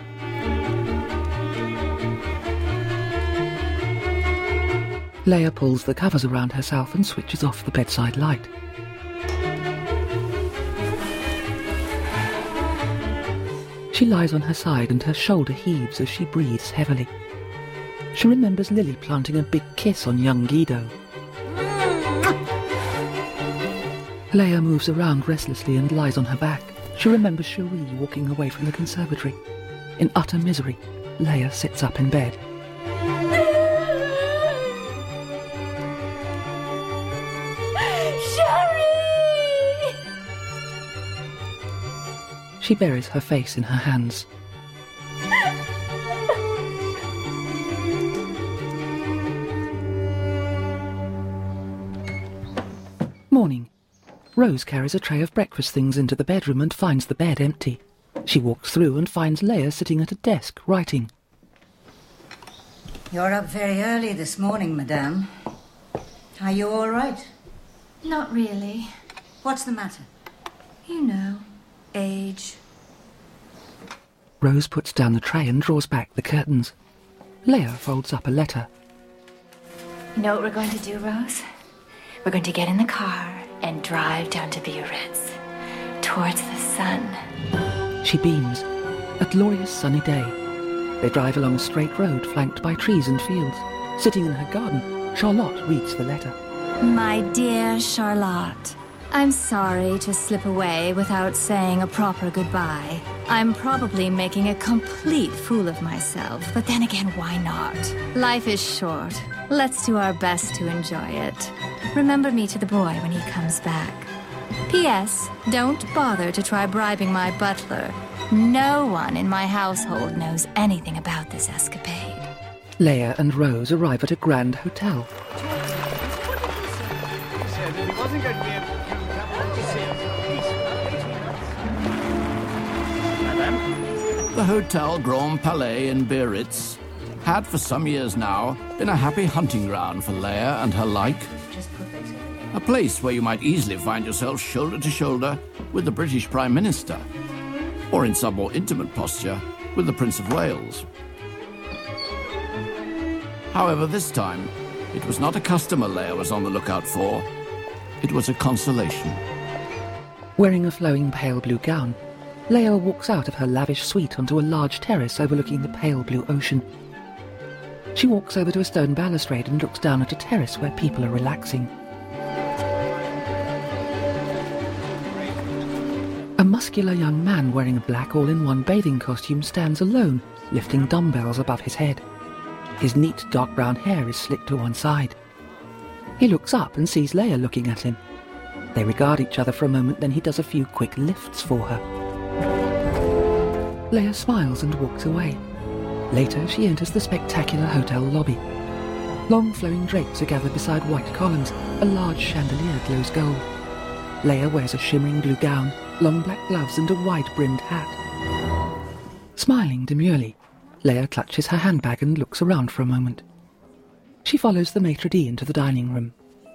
Leia pulls the covers around herself and switches off the bedside light. She lies on her side and her shoulder heaves as she breathes heavily. She remembers Lily planting a big kiss on young Guido. Leia moves around restlessly and lies on her back. She remembers Cherie walking away from the conservatory. In utter misery, Leia sits up in bed. Cherie! She buries her face in her hands. Morning. Rose carries a tray of breakfast things into the bedroom and finds the bed empty. She walks through and finds Leia sitting at a desk, writing. You're up very early this morning, madame. Are you all right? Not really. What's the matter? You know, age. Rose puts down the tray and draws back the curtains. Leia folds up a letter. You know what we're going to do, Rose? We're going to get in the car and drive down to Biarritz, towards the sun. She beams. A glorious sunny day. They drive along a straight road flanked by trees and fields. Sitting in her garden, Charlotte reads the letter. My dear Charlotte, I'm sorry to slip away without saying a proper goodbye. I'm probably making a complete fool of myself, but then again, why not? Life is short. Let's do our best to enjoy it. Remember me to the boy when he comes back. P S. Don't bother to try bribing my butler. No one in my household knows anything about this escapade. Leia and Rose arrive at a grand hotel. The Hotel Grand Palais in Biarritz had for some years now been a happy hunting ground for Leia and her like. A place where you might easily find yourself shoulder to shoulder with the British Prime Minister, or in some more intimate posture with the Prince of Wales. However, this time, it was not a customer Leia was on the lookout for. It was a consolation. Wearing a flowing pale blue gown, Leia walks out of her lavish suite onto a large terrace overlooking the pale blue ocean. She walks over to a stone balustrade and looks down at a terrace where people are relaxing. A muscular young man wearing a black all-in-one bathing costume stands alone, lifting dumbbells above his head. His neat dark brown hair is slicked to one side. He looks up and sees Leia looking at him. They regard each other for a moment, then he does a few quick lifts for her. Leia smiles and walks away. Later, she enters the spectacular hotel lobby. Long flowing drapes are gathered beside white columns. A large chandelier glows gold. Leia wears a shimmering blue gown, long black gloves and a wide-brimmed hat. Smiling demurely, Leia clutches her handbag and looks around for a moment. She follows the maitre d' into the dining room.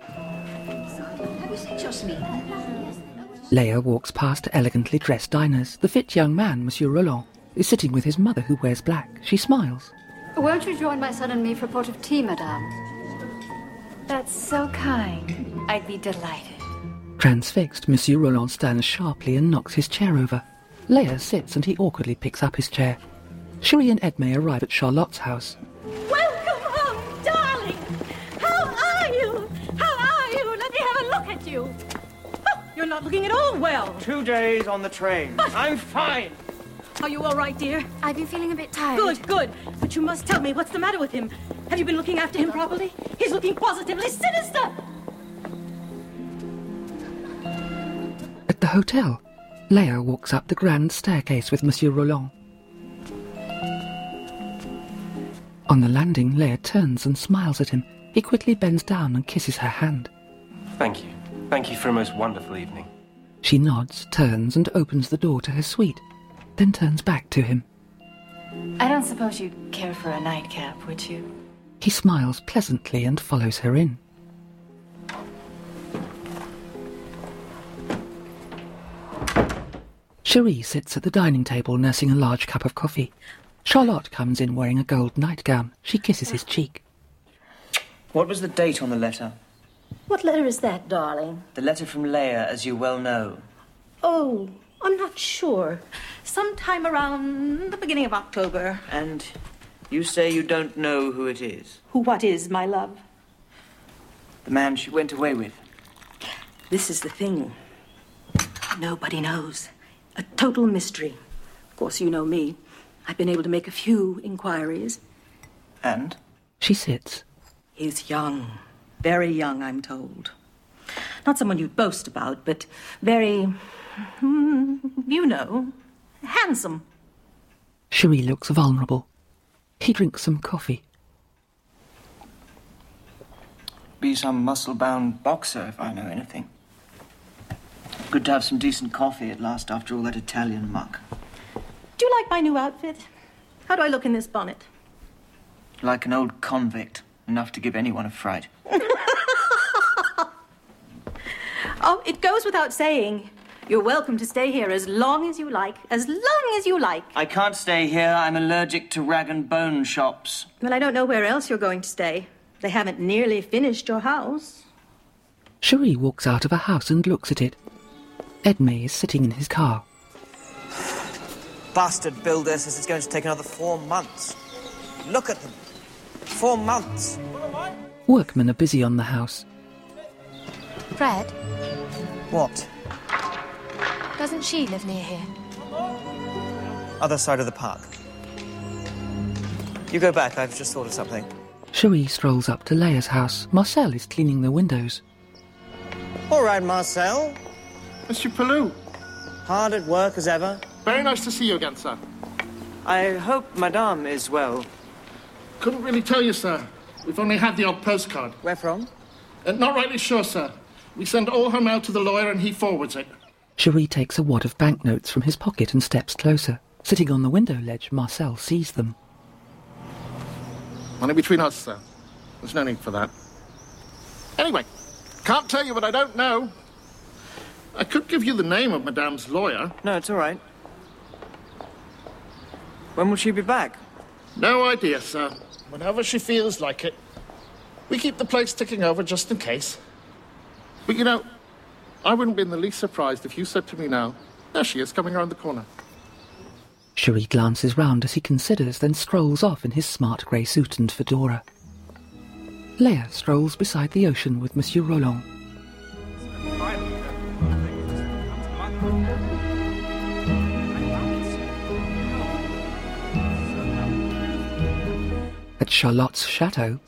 Leia walks past elegantly dressed diners. The fit young man, Monsieur Roland, is sitting with his mother, who wears black. She smiles. Won't you join my son and me for a pot of tea, madame? That's so kind. I'd be delighted. Transfixed, Monsieur Roland stands sharply and knocks his chair over. Leia sits and he awkwardly picks up his chair. Cherie and Edme arrive at Charlotte's house. Welcome home, darling! How are you? How are you? Let me have a look at you. Oh, you're not looking at all well. Two days on the train. But I'm fine. Are you all right, dear? I've been feeling a bit tired. Good, good. But you must tell me what's the matter with him. Have you been looking after him properly? He's looking positively sinister. At the hotel, Leia walks up the grand staircase with Monsieur Roland. On the landing, Leia turns and smiles at him. He quickly bends down and kisses her hand. Thank you. Thank you for a most wonderful evening. She nods, turns and opens the door to her suite, then turns back to him. I don't suppose you'd care for a nightcap, would you? He smiles pleasantly and follows her in. Cherie sits at the dining table nursing a large cup of coffee. Charlotte comes in wearing a gold nightgown. She kisses his cheek. What was the date on the letter? What letter is that, darling? The letter from Leia, as you well know. Oh, I'm not sure. Sometime around the beginning of October. And you say you don't know who it is? Who what is, my love? The man she went away with. This is the thing. Nobody knows. A total mystery. Of course, you know me. I've been able to make a few inquiries. And? She sits. He's young. Very young, I'm told. Not someone you'd boast about, but very, mm, you know, handsome. Cherie looks vulnerable. He drinks some coffee. Be some muscle-bound boxer, if I know anything. Good to have some decent coffee at last after all that Italian muck. Do you like my new outfit? How do I look in this bonnet? Like an old convict, enough to give anyone a fright. Oh, it goes without saying. You're welcome to stay here as long as you like. As long as you like. I can't stay here. I'm allergic to rag and bone shops. Well, I don't know where else you're going to stay. They haven't nearly finished your house. Cherie walks out of a house and looks at it. Edme is sitting in his car. Bastard builder says it's going to take another four months. Look at them. Four months. Workmen are busy on the house. Fred? What? Doesn't she live near here? Other side of the park. You go back, I've just thought of something. Cherie strolls up to Leia's house. Marcel is cleaning the windows. All right, Marcel. Monsieur Pelou. Hard at work as ever. Very nice to see you again, sir. I hope Madame is well. Couldn't really tell you, sir. We've only had the odd postcard. Where from? Uh, not rightly sure, sir. We send all her mail to the lawyer and he forwards it. Cherie takes a wad of banknotes from his pocket and steps closer. Sitting on the window ledge, Marcel sees them. Money between us, sir. There's no need for that. Anyway, can't tell you what I don't know. I could give you the name of Madame's lawyer. No, it's all right. When will she be back? No idea, sir. Whenever she feels like it. We keep the place ticking over just in case. But you know, I wouldn't be in the least surprised if you said to me now, there she is, coming around the corner. Cherie glances round as he considers, then strolls off in his smart grey suit and fedora. Leia strolls beside the ocean with Monsieur Roland. At Charlotte's chateau.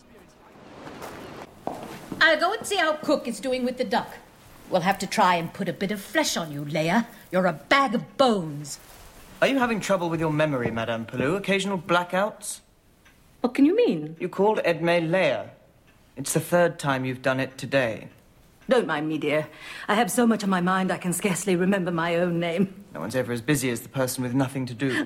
I'll go and see how Cook is doing with the duck. We'll have to try and put a bit of flesh on you, Leia. You're a bag of bones. Are you having trouble with your memory, Madame Pelou? Occasional blackouts? What can you mean? You called Edme Leia. It's the third time you've done it today. Don't mind me, dear. I have so much on my mind I can scarcely remember my own name. No one's ever as busy as the person with nothing to do.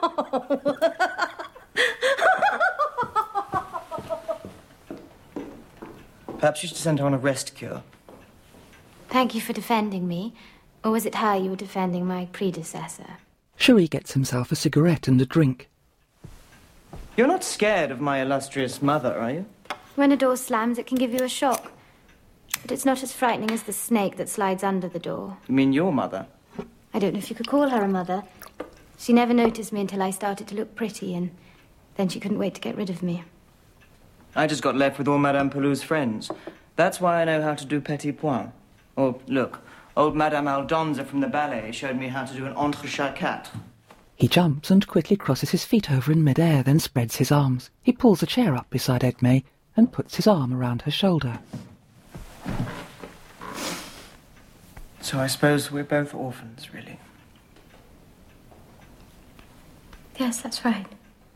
Perhaps you should send her on a rest cure. Thank you for defending me. Or was it her you were defending, my predecessor? Cherie gets himself a cigarette and a drink. You're not scared of my illustrious mother, are you? When a door slams, it can give you a shock. But it's not as frightening as the snake that slides under the door. You mean your mother? I don't know if you could call her a mother. She never noticed me until I started to look pretty, and then she couldn't wait to get rid of me. I just got left with all Madame Pelou's friends. That's why I know how to do petit point. Or, look, old Madame Aldonza from the ballet showed me how to do an entrechat quatre. He jumps and quickly crosses his feet over in midair, then spreads his arms. He pulls a chair up beside Edme and puts his arm around her shoulder. So I suppose we're both orphans, really. Yes, that's right.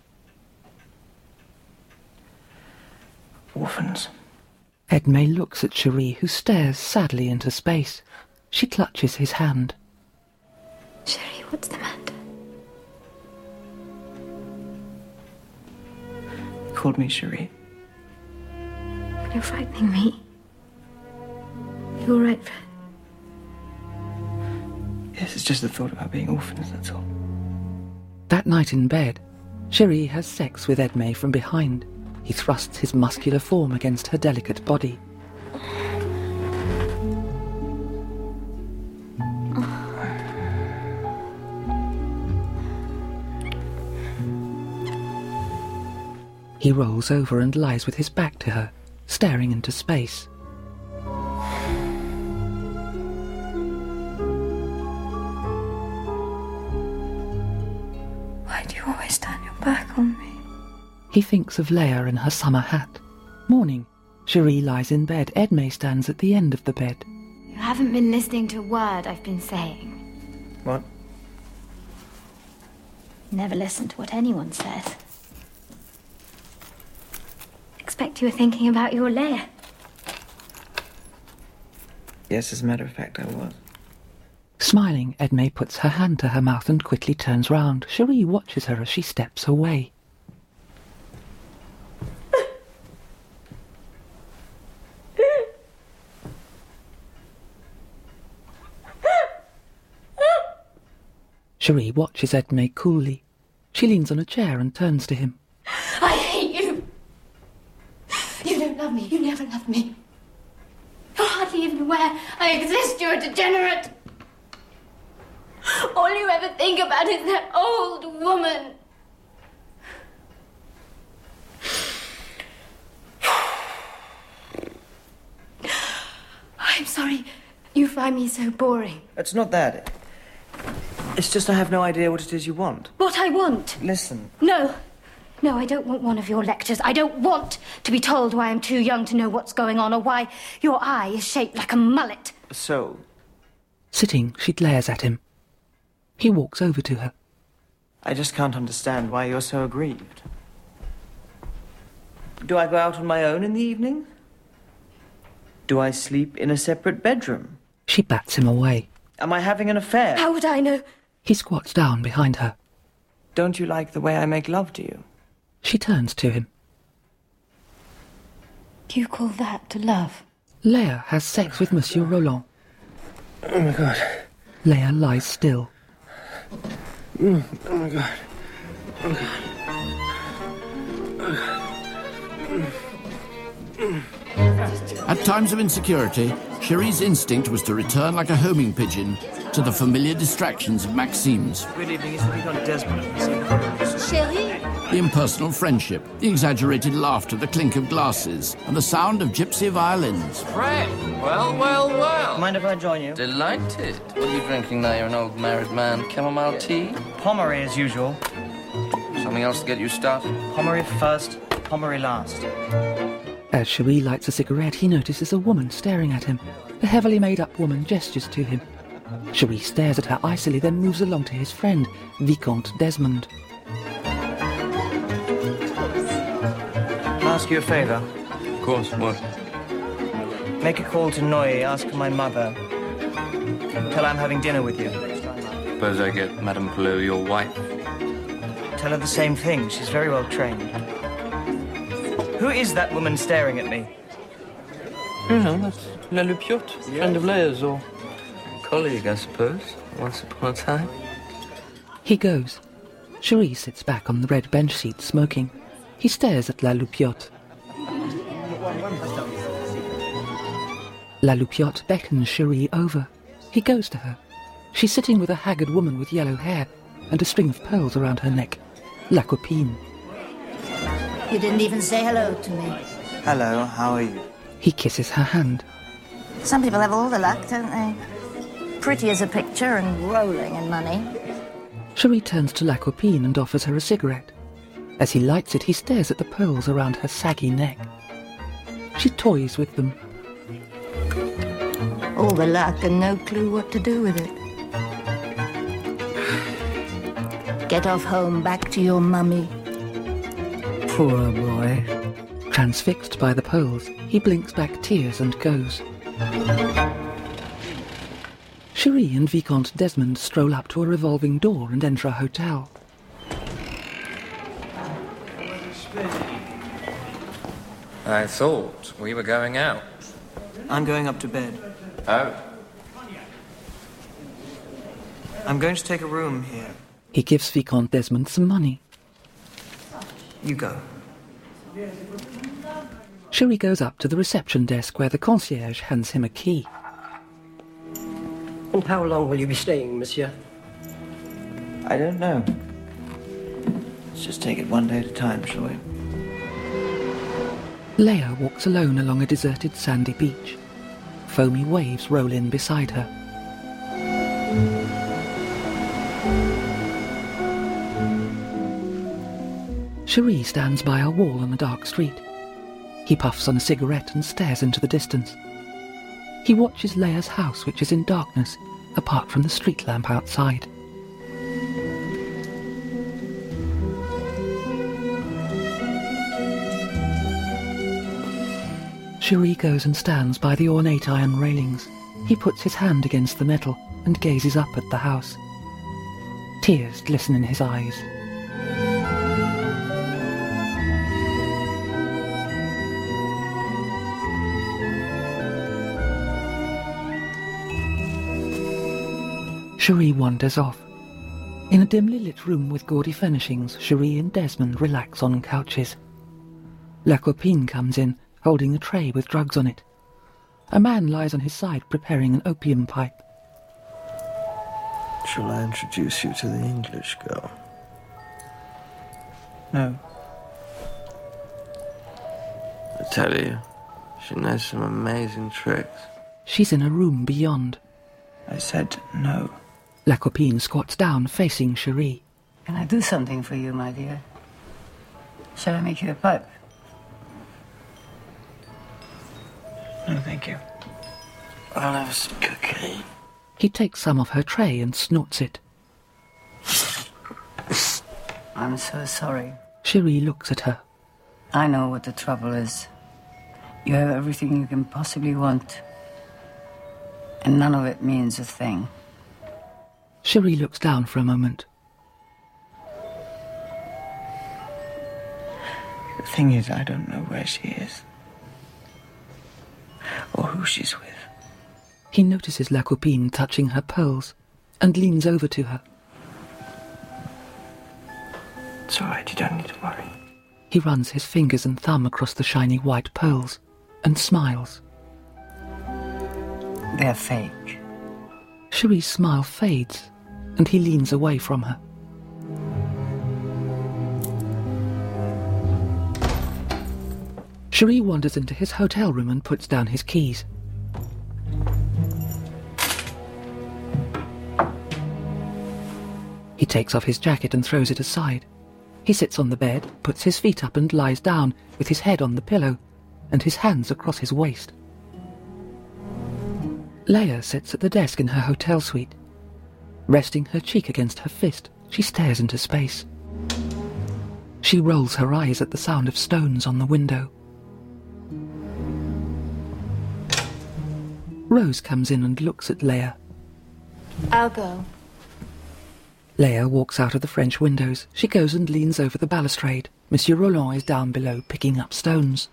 Orphans. Edme looks at Cherie, who stares sadly into space. She clutches his hand. Cherie, what's the matter? You called me Cherie. You're frightening me. You all right, Fred? Yes, it's just the thought about being orphans, that's all. That night in bed, Cherie has sex with Edme from behind. He thrusts his muscular form against her delicate body. He rolls over and lies with his back to her, staring into space. Why do you always turn your back on me? He thinks of Leia in her summer hat. Morning. Cherie lies in bed. Edme stands at the end of the bed. You haven't been listening to a word I've been saying. What? Never listen to what anyone says. Expect you were thinking about your Leia. Yes, as a matter of fact, I was. Smiling, Edme puts her hand to her mouth and quickly turns round. Cherie watches her as she steps away. Cherie watches Edme coolly. She leans on a chair and turns to him. I hate you! You don't love me. You never loved me. You're hardly even aware I exist. You're a degenerate. All you ever think about is that old woman. I'm sorry you find me so boring. It's not that. It's just I have no idea what it is you want. What I want? Listen. No. No, I don't want one of your lectures. I don't want to be told why I'm too young to know what's going on or why your eye is shaped like a mullet. So? Sitting, she glares at him. He walks over to her. I just can't understand why you're so aggrieved. Do I go out on my own in the evening? Do I sleep in a separate bedroom? She bats him away. Am I having an affair? How would I know? He squats down behind her. Don't you like the way I make love to you? She turns to him. Do you call that to love? Leia has sex with Monsieur Roland. Oh my god. Leia lies still. Mm, oh my god. Oh god. Oh god. Mm. At times of insecurity, Cherie's instinct was to return like a homing pigeon to the familiar distractions of Maxime's. Good evening, it's Vicomte Desmond. Cherie? The impersonal friendship, the exaggerated laughter, the clink of glasses, and the sound of gypsy violins. Fred, well, well, well. Mind if I join you? Delighted. What are you drinking now? You're an old married man. Chamomile tea? Pommery, as usual. Something else to get you started? Pommery first, Pommery last. As Cherie lights a cigarette, he notices a woman staring at him. The heavily made-up woman gestures to him. Cherie stares at her icily, then moves along to his friend, Vicomte Desmond. Can I ask you a favour? Of course, what? Make a call to Noye, ask for my mother. Tell her I'm having dinner with you. Suppose I get Madame Pelot, your wife? Tell her the same thing. She's very well trained. Who is that woman staring at me? You know, that's La Lupiote, friend of Leia's, or colleague, I suppose, once upon a time. He goes. Cherie sits back on the red bench seat, smoking. He stares at La Lupiote. La Lupiote beckons Cherie over. He goes to her. She's sitting with a haggard woman with yellow hair and a string of pearls around her neck. La Copine. You didn't even say hello to me. Hello, how are you? He kisses her hand. Some people have all the luck, don't they? Pretty as a picture and rolling in money. Cherie turns to La Copine and offers her a cigarette. As he lights it, he stares at the pearls around her saggy neck. She toys with them. All the luck and no clue what to do with it. Get off home, back to your mummy. Poor boy. Transfixed by the pearls, he blinks back tears and goes. Cherie and Vicomte Desmond stroll up to a revolving door and enter a hotel. I thought we were going out. I'm going up to bed. Oh. I'm going to take a room here. He gives Vicomte Desmond some money. You go. Cherie goes up to the reception desk where the concierge hands him a key. And how long will you be staying, monsieur? I don't know. Let's just take it one day at a time, shall we? Leia walks alone along a deserted sandy beach. Foamy waves roll in beside her. Cherie stands by a wall on a dark street. He puffs on a cigarette and stares into the distance. He watches Leia's house, which is in darkness, apart from the street lamp outside. Cherie goes and stands by the ornate iron railings. He puts his hand against the metal and gazes up at the house. Tears glisten in his eyes. Cherie wanders off. In a dimly lit room with gaudy furnishings, Cherie and Desmond relax on couches. La Copine comes in, holding a tray with drugs on it. A man lies on his side preparing an opium pipe. Shall I introduce you to the English girl? No. I tell you, she knows some amazing tricks. She's in a room beyond. I said no. La Copine squats down, facing Cherie. Can I do something for you, my dear? Shall I make you a pipe? No, thank you. I'll have some cocaine. He takes some off her tray and snorts it. I'm so sorry. Cherie looks at her. I know what the trouble is. You have everything you can possibly want. And none of it means a thing. Cherie looks down for a moment. The thing is, I don't know where she is. Or who she's with. He notices La Copine touching her pearls and leans over to her. It's all right, you don't need to worry. He runs his fingers and thumb across the shiny white pearls and smiles. They're fake. Cherie's smile fades and he leans away from her. Cherie wanders into his hotel room and puts down his keys. He takes off his jacket and throws it aside. He sits on the bed, puts his feet up and lies down with his head on the pillow and his hands across his waist. Leia sits at the desk in her hotel suite. Resting her cheek against her fist, she stares into space. She rolls her eyes at the sound of stones on the window. Rose comes in and looks at Leia. I'll go. Leia walks out of the French windows. She goes and leans over the balustrade. Monsieur Roland is down below picking up stones.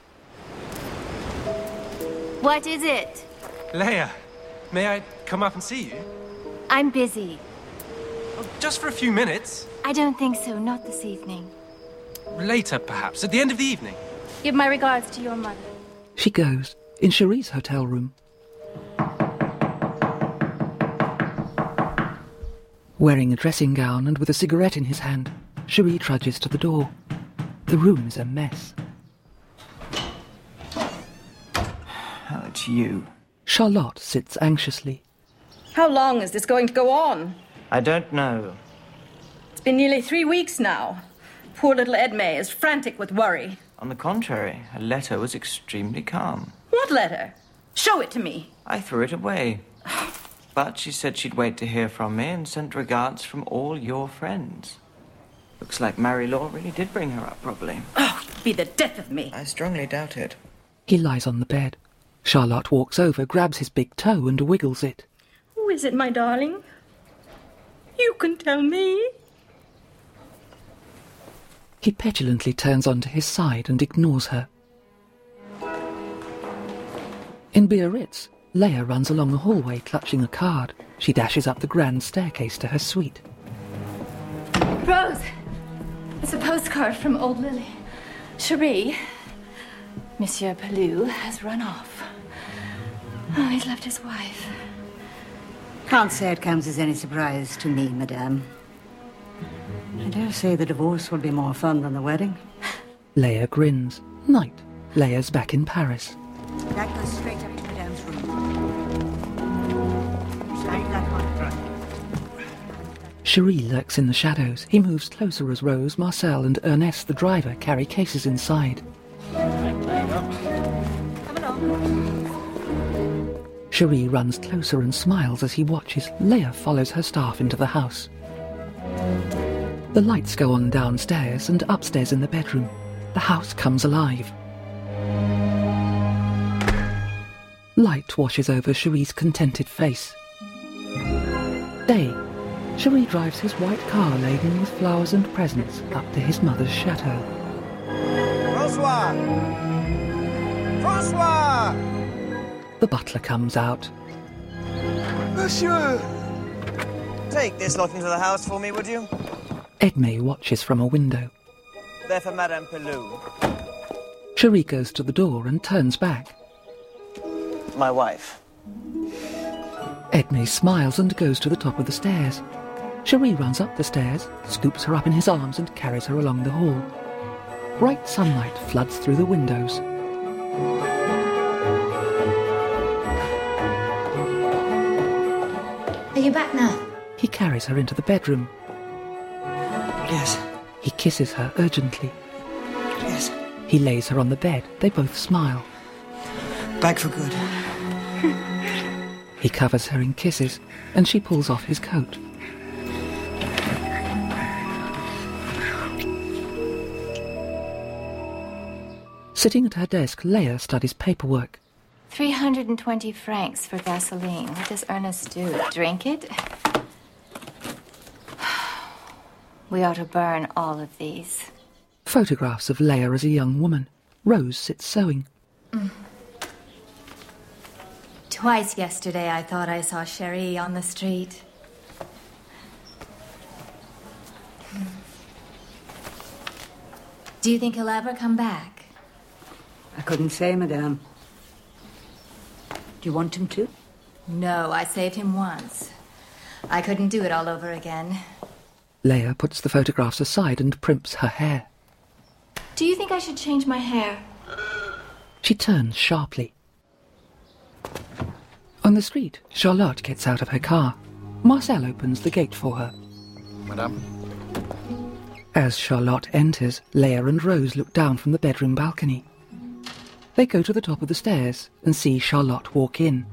What is it? Leia, may I come up and see you? I'm busy. Oh, just for a few minutes. I don't think so, not this evening. Later, perhaps, at the end of the evening. Give my regards to your mother. She goes. In Cherie's hotel room. Wearing a dressing gown and with a cigarette in his hand, Cherie trudges to the door. The room is a mess. Oh, it's you. Charlotte sits anxiously. How long is this going to go on? I don't know. It's been nearly three weeks now. Poor little Edme is frantic with worry. On the contrary, her letter was extremely calm. What letter? Show it to me. I threw it away. But she said she'd wait to hear from me and sent regards from all your friends. Looks like Marie-Laure really did bring her up properly. Oh, be the death of me. I strongly doubt it. He lies on the bed. Charlotte walks over, grabs his big toe and wiggles it. Who is it, my darling? You can tell me. He petulantly turns onto his side and ignores her. In Biarritz, Leia runs along the hallway clutching a card. She dashes up the grand staircase to her suite. Rose! It's a postcard from old Lily. Cherie, Monsieur Pelou has run off. Oh, he's left his wife. Can't say it comes as any surprise to me, madame. I dare say the divorce will be more fun than the wedding. Leia grins. Night. Leia's back in Paris. That goes straight up to Madame's room. Sorry, that one. Cherie lurks in the shadows. He moves closer as Rose, Marcel and Ernest, the driver, carry cases inside. Cherie runs closer and smiles as he watches. Leia follows her staff into the house. The lights go on downstairs and upstairs in the bedroom. The house comes alive. Light washes over Cherie's contented face. Day. Cherie drives his white car laden with flowers and presents up to his mother's chateau. Francois! Francois! The butler comes out. Monsieur! Take this lot into the house for me, would you? Edme watches from a window. They're for Madame Pelou. Cherie goes to the door and turns back. My wife. Edme smiles and goes to the top of the stairs. Cherie runs up the stairs, scoops her up in his arms and carries her along the hall. Bright sunlight floods through the windows. Are you back now? He carries her into the bedroom. Yes. He kisses her urgently. Yes. He lays her on the bed. They both smile. Back for good. He covers her in kisses, and she pulls off his coat. Sitting at her desk, Leia studies paperwork. three hundred twenty francs for gasoline. What does Ernest do? Drink it? We ought to burn all of these. Photographs of Leia as a young woman. Rose sits sewing. Mm. Twice yesterday I thought I saw Cherie on the street. Do you think he'll ever come back? I couldn't say, Madame. Do you want him to? No, I saved him once. I couldn't do it all over again. Leia puts the photographs aside and primps her hair. Do you think I should change my hair? She turns sharply. On the street, Charlotte gets out of her car. Marcel opens the gate for her. Madame. As Charlotte enters, Leia and Rose look down from the bedroom balcony. They go to the top of the stairs and see Charlotte walk in.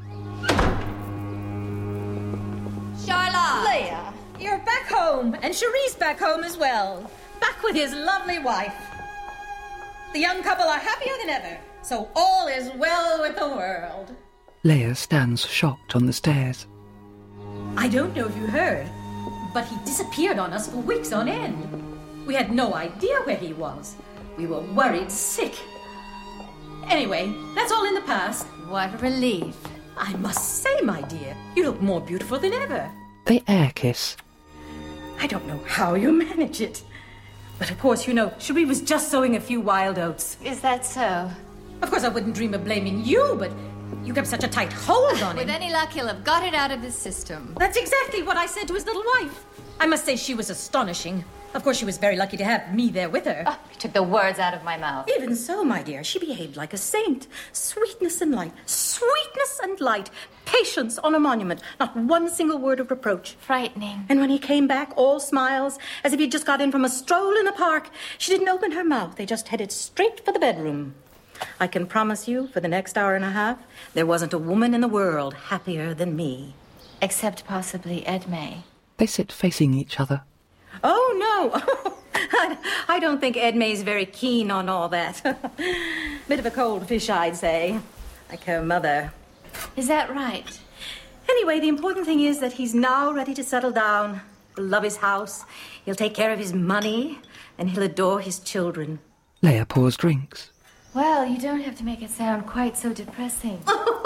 Charlotte! Leia, you're back home, and Cherie's back home as well. Back with his lovely wife. The young couple are happier than ever, so all is well with the world. Leia stands shocked on the stairs. I don't know if you heard, but he disappeared on us for weeks on end. We had no idea where he was. We were worried sick. Anyway, that's all in the past. What a relief. I must say, my dear, you look more beautiful than ever. They air kiss. I don't know how you manage it. But of course, you know, Cherie was just sowing a few wild oats. Is that so? Of course, I wouldn't dream of blaming you, but you kept such a tight hold on him. With any luck, he'll have got it out of his system. That's exactly what I said to his little wife. I must say she was astonishing. Of course, she was very lucky to have me there with her. Oh, you took the words out of my mouth. Even so, my dear, she behaved like a saint. Sweetness and light. Sweetness and light. Patience on a monument. Not one single word of reproach. Frightening. And when he came back, all smiles, as if he'd just got in from a stroll in a park, she didn't open her mouth. They just headed straight for the bedroom. I can promise you, for the next hour and a half, there wasn't a woman in the world happier than me. Except possibly Edme. They sit facing each other. Oh, no. I don't think Edme's very keen on all that. Bit of a cold fish, I'd say. Like her mother. Is that right? Anyway, the important thing is that he's now ready to settle down. He'll love his house. He'll take care of his money. And he'll adore his children. Leia pours drinks. Well, you don't have to make it sound quite so depressing.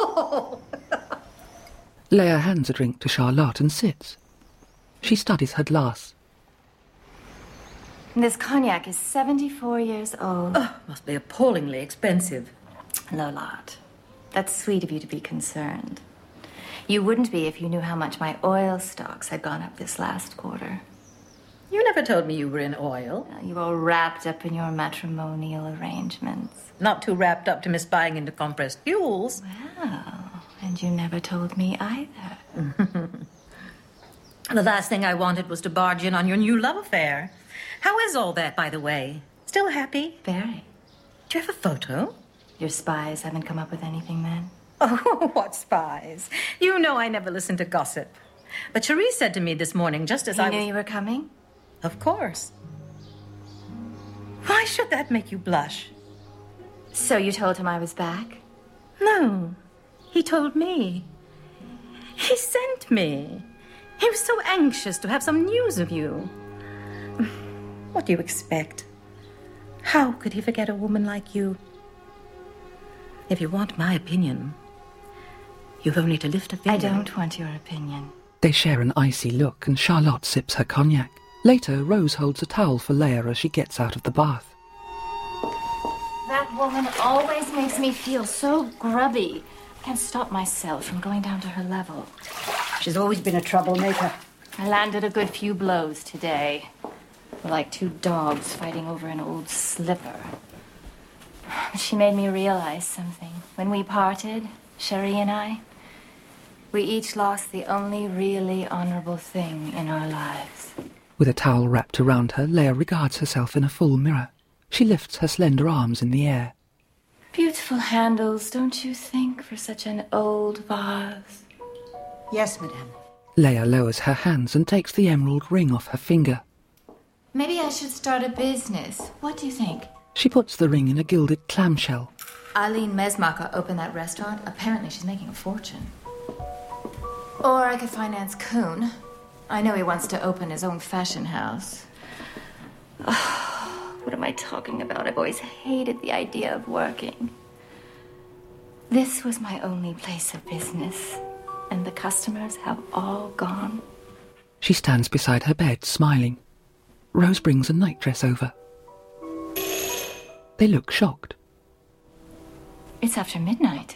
Leia hands a drink to Charlotte and sits. She studies her glass. This cognac is seventy-four years old. Oh, must be appallingly expensive. Lolat, that's sweet of you to be concerned. You wouldn't be if you knew how much my oil stocks had gone up this last quarter. You never told me you were in oil. Well, you were wrapped up in your matrimonial arrangements. Not too wrapped up to miss buying into compressed fuels. Well, and you never told me either. The last thing I wanted was to barge in on your new love affair. How is all that, by the way? Still happy? Very. Do you have a photo? Your spies haven't come up with anything then? Oh, what spies? You know I never listen to gossip. But Cherise said to me this morning, just as he I knew was... you were coming? Of course. Why should that make you blush? So you told him I was back? No. He told me. He sent me. He was so anxious to have some news of you. What do you expect? How could he forget a woman like you? If you want my opinion, you've only to lift a finger. I don't want your opinion. They share an icy look and Charlotte sips her cognac. Later, Rose holds a towel for Leia as she gets out of the bath. That woman always makes me feel so grubby. I can't stop myself from going down to her level. She's always been a troublemaker. I landed a good few blows today. We're like two dogs fighting over an old slipper. She made me realize something. When we parted, Cherie and I, we each lost the only really honorable thing in our lives. With a towel wrapped around her, Leia regards herself in a full mirror. She lifts her slender arms in the air. Beautiful handles, don't you think, for such an old vase? Yes, madame. Leia lowers her hands and takes the emerald ring off her finger. Maybe I should start a business. What do you think? She puts the ring in a gilded clamshell. Eileen Mesmacher opened that restaurant. Apparently she's making a fortune. Or I could finance Kuhn. I know he wants to open his own fashion house. Oh, what am I talking about? I've always hated the idea of working. This was my only place of business, and the customers have all gone. She stands beside her bed, smiling. Rose brings a nightdress over. They look shocked. It's after midnight.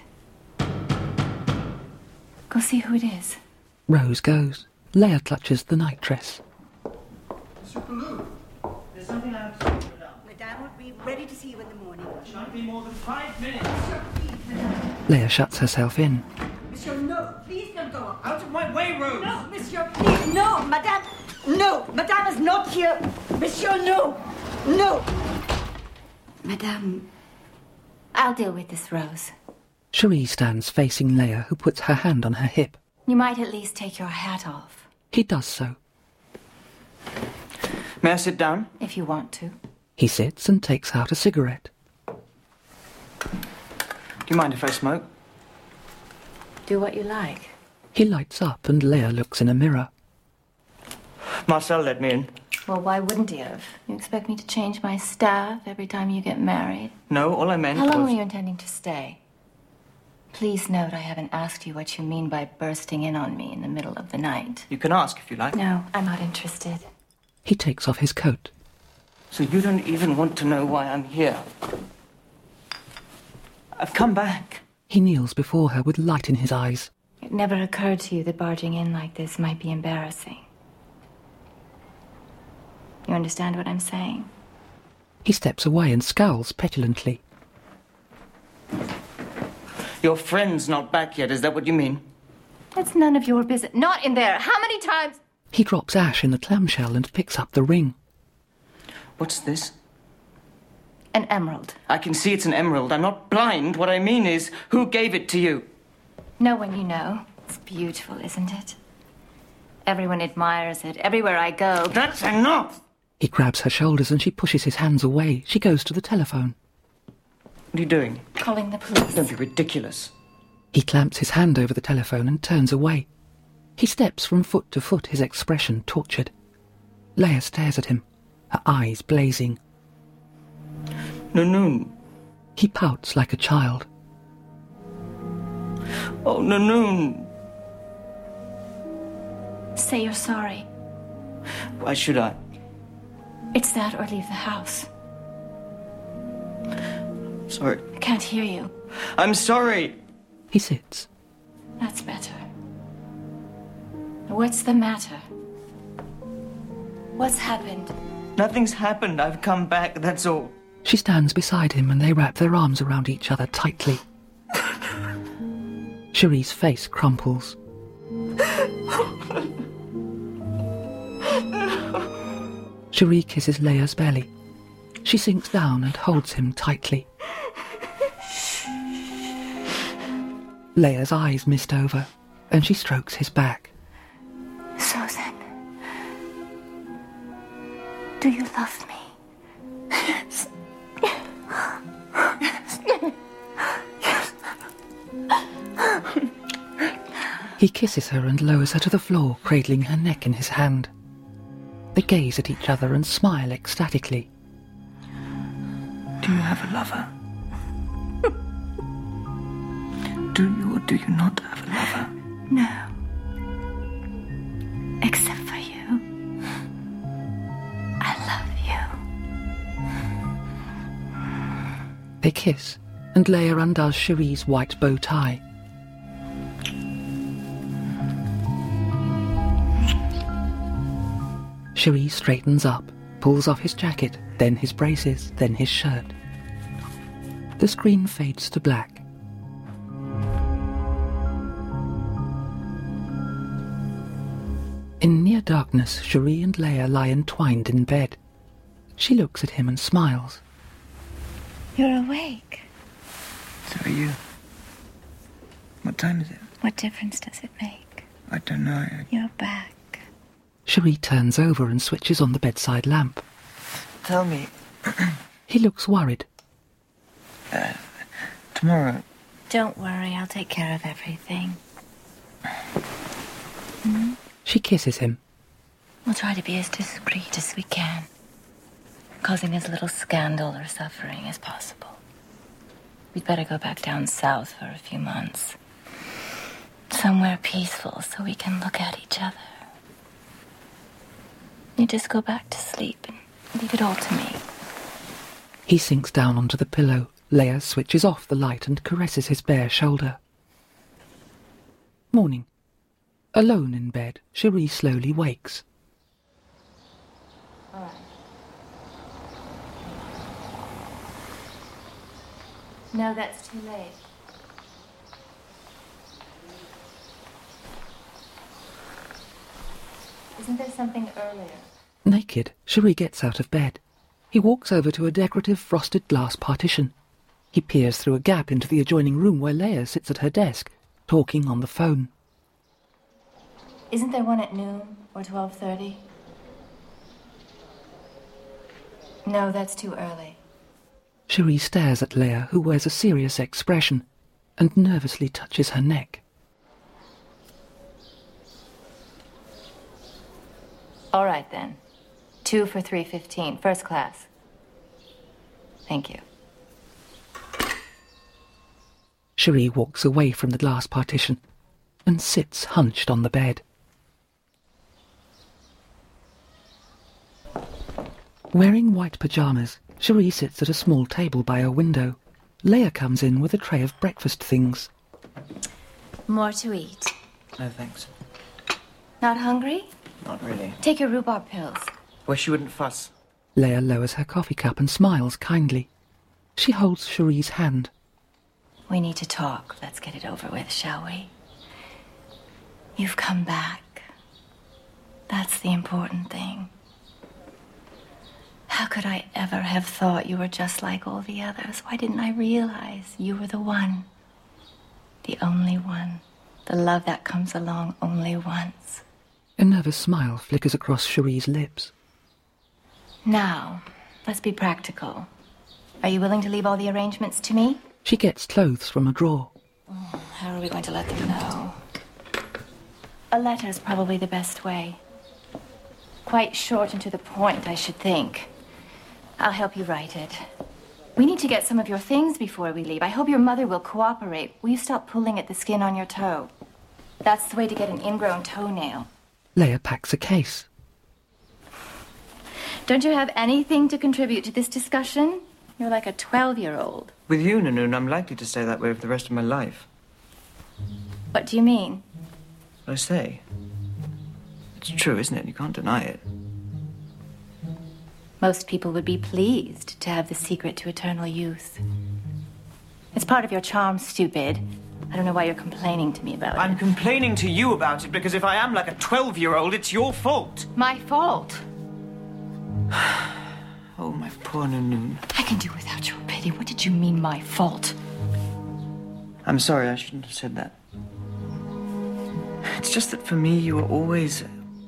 Go see who it is. Rose goes. Leia clutches the nightdress. Mister Pellew, there's something I have to say, madame. Madame will be ready to see you in the morning. It shan't be more than five minutes. Leia shuts herself in. Monsieur, no, please don't go up. Out of my way, Rose! No, monsieur, please, no, madame. No, madame is not here. Monsieur, no, no. Madame, I'll deal with this, Rose. Cherie stands facing Leia, who puts her hand on her hip. You might at least take your hat off. He does so. May I sit down? If you want to. He sits and takes out a cigarette. Do you mind if I smoke? Do what you like. He lights up and Leia looks in a mirror. Marcel let me in. Well, why wouldn't he have? You expect me to change my staff every time you get married? No, all I meant How long was... were you intending to stay? Please note I haven't asked you what you mean by bursting in on me in the middle of the night. You can ask if you like. No, I'm not interested. He takes off his coat. So you don't even want to know why I'm here? I've come back. He kneels before her with light in his eyes. It never occurred to you that barging in like this might be embarrassing. You understand what I'm saying? He steps away and scowls petulantly. Your friend's not back yet, is that what you mean? That's none of your business. Not in there. How many times? He drops ash in the clamshell and picks up the ring. What's this? An emerald. I can see it's an emerald. I'm not blind. What I mean is, who gave it to you? No one you know. It's beautiful, isn't it? Everyone admires it. Everywhere I go. That's enough! He grabs her shoulders and she pushes his hands away. She goes to the telephone. What are you doing? Calling the police. Don't be ridiculous. He clamps his hand over the telephone and turns away. He steps from foot to foot, his expression tortured. Leia stares at him, her eyes blazing. Nanoon. He pouts like a child. Oh, Nanoon. Say you're sorry. Why should I? It's that or leave the house. Sorry. I can't hear you. I'm sorry. He sits. That's better. What's the matter? What's happened? Nothing's happened. I've come back, that's all. She stands beside him and they wrap their arms around each other tightly. Cherie's face crumples. Cherie kisses Leia's belly. She sinks down and holds him tightly. Leia's eyes mist over, and she strokes his back. So then, do you love me? Yes. He kisses her and lowers her to the floor, cradling her neck in his hand. They gaze at each other and smile ecstatically. Do you have a lover? Do you or do you not have a lover? No. Except for you. I love you. They kiss, and Leia undoes Cherie's white bow tie. Cherie straightens up, pulls off his jacket, then his braces, then his shirt. The screen fades to black. In near darkness, Cherie and Leia lie entwined in bed. She looks at him and smiles. You're awake. So are you. What time is it? What difference does it make? I don't know. You're back. Cherie turns over and switches on the bedside lamp. Tell me. He looks worried. Uh, tomorrow. Don't worry, I'll take care of everything. Hmm? She kisses him. We'll try to be as discreet as we can, causing as little scandal or suffering as possible. We'd better go back down south for a few months. Somewhere peaceful so we can look at each other. You just go back to sleep and leave it all to me. He sinks down onto the pillow. Leia switches off the light and caresses his bare shoulder. Morning. Alone in bed, Cherie slowly wakes. All right. No, that's too late. Isn't there something earlier? Naked, Cherie gets out of bed. He walks over to a decorative frosted glass partition. He peers through a gap into the adjoining room where Leia sits at her desk, talking on the phone. Isn't there one at noon or twelve thirty? No, that's too early. Cherie stares at Leia, who wears a serious expression, and nervously touches her neck. All right, then. Two for three fifteen, first class. Thank you. Cherie walks away from the glass partition and sits hunched on the bed. Wearing white pyjamas, Cherie sits at a small table by a window. Leia comes in with a tray of breakfast things. More to eat. No, thanks. Not hungry? Not really. Take your rhubarb pills. Wish you wouldn't fuss. Leia lowers her coffee cup and smiles kindly. She holds Cherie's hand. We need to talk. Let's get it over with, shall we? You've come back. That's the important thing. How could I ever have thought you were just like all the others? Why didn't I realize you were the one? The only one. The love that comes along only once. A nervous smile flickers across Cherie's lips. Now, let's be practical. Are you willing to leave all the arrangements to me? She gets clothes from a drawer. Oh, how are we going to let them know? A letter's probably the best way. Quite short and to the point, I should think. I'll help you write it. We need to get some of your things before we leave. I hope your mother will cooperate. Will you stop pulling at the skin on your toe? That's the way to get an ingrown toenail. Leia packs a case. Don't you have anything to contribute to this discussion? You're like a twelve-year-old. With you, Nanoon, I'm likely to stay that way for the rest of my life. What do you mean? What I say? It's true, isn't it? You can't deny it. Most people would be pleased to have the secret to eternal youth. It's part of your charm, stupid. I don't know why you're complaining to me about it. I'm complaining to you about it because if I am like a twelve-year-old, it's your fault. My fault? Oh, my poor Nanoon. I can do without your pity. What did you mean, my fault? I'm sorry, I shouldn't have said that. It's just that for me, you were always...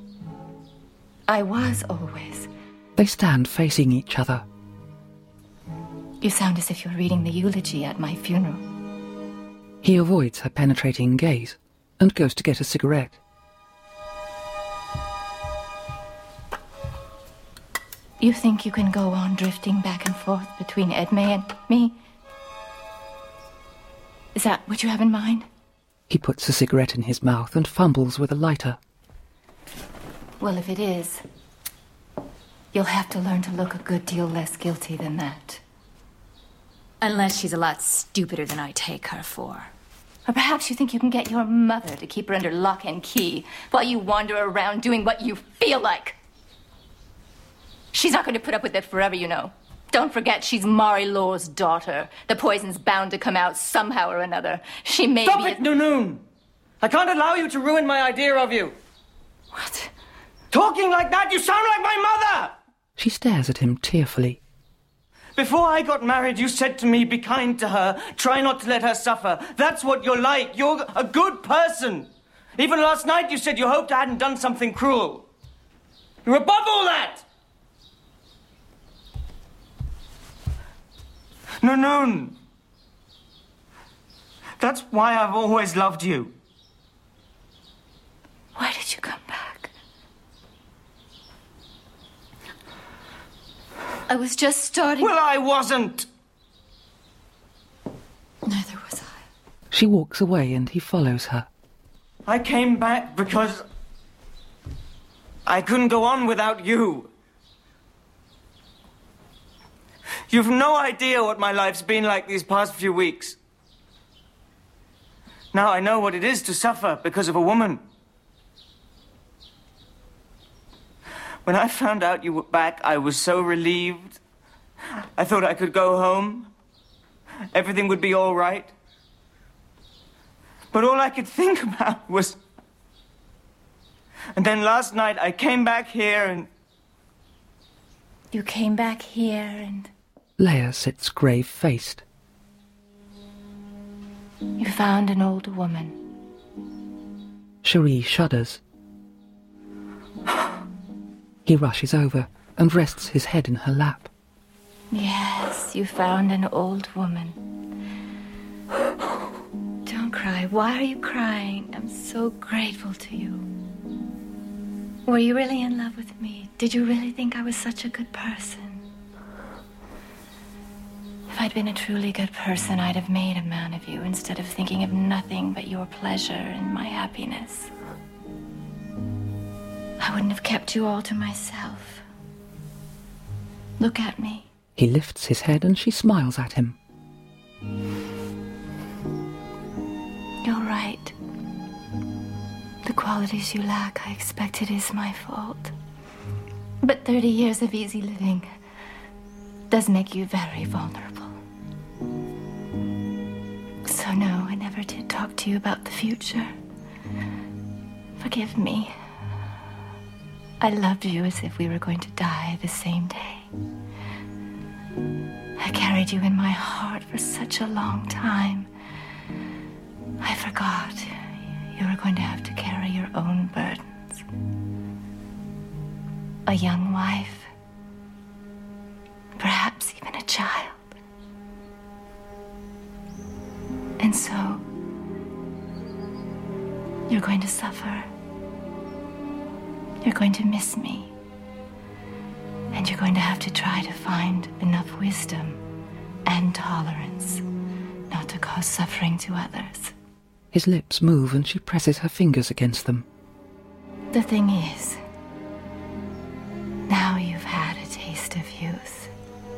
I was always. They stand facing each other. You sound as if you're reading the eulogy at my funeral. He avoids her penetrating gaze and goes to get a cigarette. You think you can go on drifting back and forth between Edme and me? Is that what you have in mind? He puts a cigarette in his mouth and fumbles with a lighter. Well, if it is, you'll have to learn to look a good deal less guilty than that. Unless she's a lot stupider than I take her for. Or perhaps you think you can get your mother to keep her under lock and key while you wander around doing what you feel like. She's not going to put up with it forever, you know. Don't forget, she's Mari Law's daughter. The poison's bound to come out somehow or another. She may Stop be... it, Nanoon! I can't allow you to ruin my idea of you. What? Talking like that, you sound like my mother! She stares at him tearfully. Before I got married, you said to me, be kind to her, try not to let her suffer. That's what you're like. You're a good person. Even last night you said you hoped I hadn't done something cruel. You're above all that! Nanoon. That's why I've always loved you. Why did you come back? I was just starting... Well, I wasn't. Neither was I. She walks away and he follows her. I came back because I couldn't go on without you. You've no idea what my life's been like these past few weeks. Now I know what it is to suffer because of a woman. When I found out you were back, I was so relieved. I thought I could go home. Everything would be all right. But all I could think about was... And then last night I came back here and... You came back here and... Leia sits grave-faced. You found an old woman. Cherie shudders. He rushes over and rests his head in her lap. Yes, you found an old woman. Don't cry. Why are you crying? I'm so grateful to you. Were you really in love with me? Did you really think I was such a good person? If I'd been a truly good person, I'd have made a man of you instead of thinking of nothing but your pleasure and my happiness. I wouldn't have kept you all to myself. Look at me. He lifts his head and she smiles at him. You're right. The qualities you lack, I expect it is my fault. But thirty years of easy living does make you very vulnerable. So no, I never did talk to you about the future. Forgive me. I loved you as if we were going to die the same day. I carried you in my heart for such a long time. I forgot you were going to have to carry your own burdens. A young wife. Perhaps even a child. And so, you're going to suffer. You're going to miss me. And you're going to have to try to find enough wisdom and tolerance not to cause suffering to others. His lips move and she presses her fingers against them. The thing is, now you've had a taste of youth.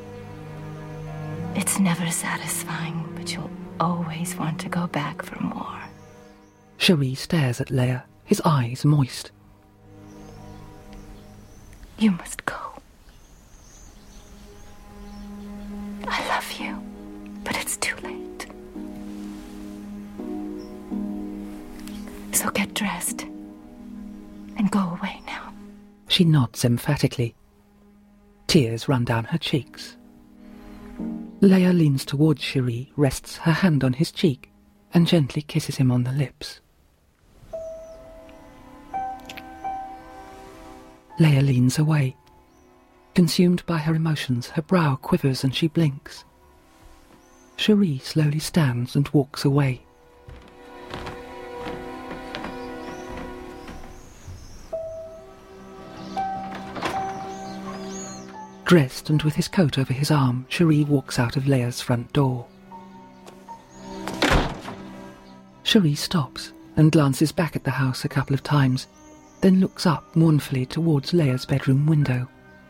It's never satisfying, but you'll always want to go back for more. Cherie stares at Leia, his eyes moist. You must go. So get dressed and go away now. She nods emphatically. Tears run down her cheeks. Leia leans towards Cherie, rests her hand on his cheek, and gently kisses him on the lips. Leia leans away. Consumed by her emotions, her brow quivers and she blinks. Cherie slowly stands and walks away. Dressed and with his coat over his arm, Cherie walks out of Leia's front door. Cherie stops and glances back at the house a couple of times, then looks up mournfully towards Leia's bedroom window.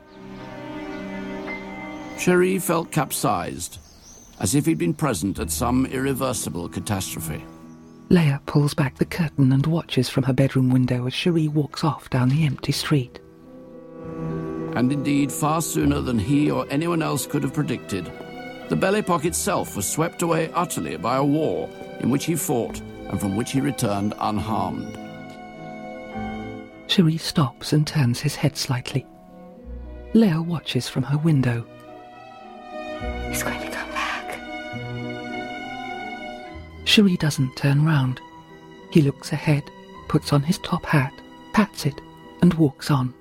Cherie felt capsized, as if he'd been present at some irreversible catastrophe. Leia pulls back the curtain and watches from her bedroom window as Cherie walks off down the empty street. And indeed, far sooner than he or anyone else could have predicted, the Belle Époque itself was swept away utterly by a war in which he fought and from which he returned unharmed. Cherie stops and turns his head slightly. Leia watches from her window. He's going to come back. Cherie doesn't turn round. He looks ahead, puts on his top hat, pats it, and walks on.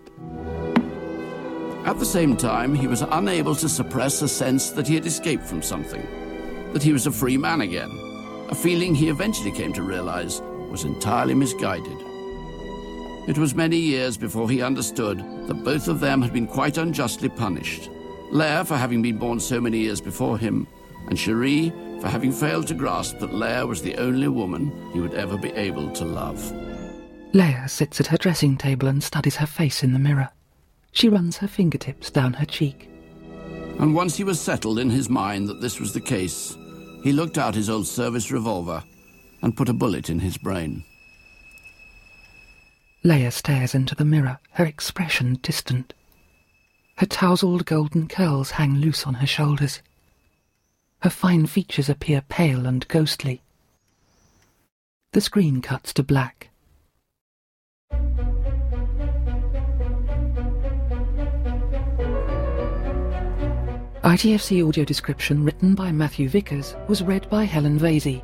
At the same time, he was unable to suppress a sense that he had escaped from something, that he was a free man again, a feeling he eventually came to realize was entirely misguided. It was many years before he understood that both of them had been quite unjustly punished. Leia for having been born so many years before him, and Cherie for having failed to grasp that Leia was the only woman he would ever be able to love. Leia sits at her dressing table and studies her face in the mirror. She runs her fingertips down her cheek. And once he was settled in his mind that this was the case, he looked out his old service revolver and put a bullet in his brain. Leia stares into the mirror, her expression distant. Her tousled golden curls hang loose on her shoulders. Her fine features appear pale and ghostly. The screen cuts to black. I T F C audio description written by Matthew Vickers was read by Helen Vasey.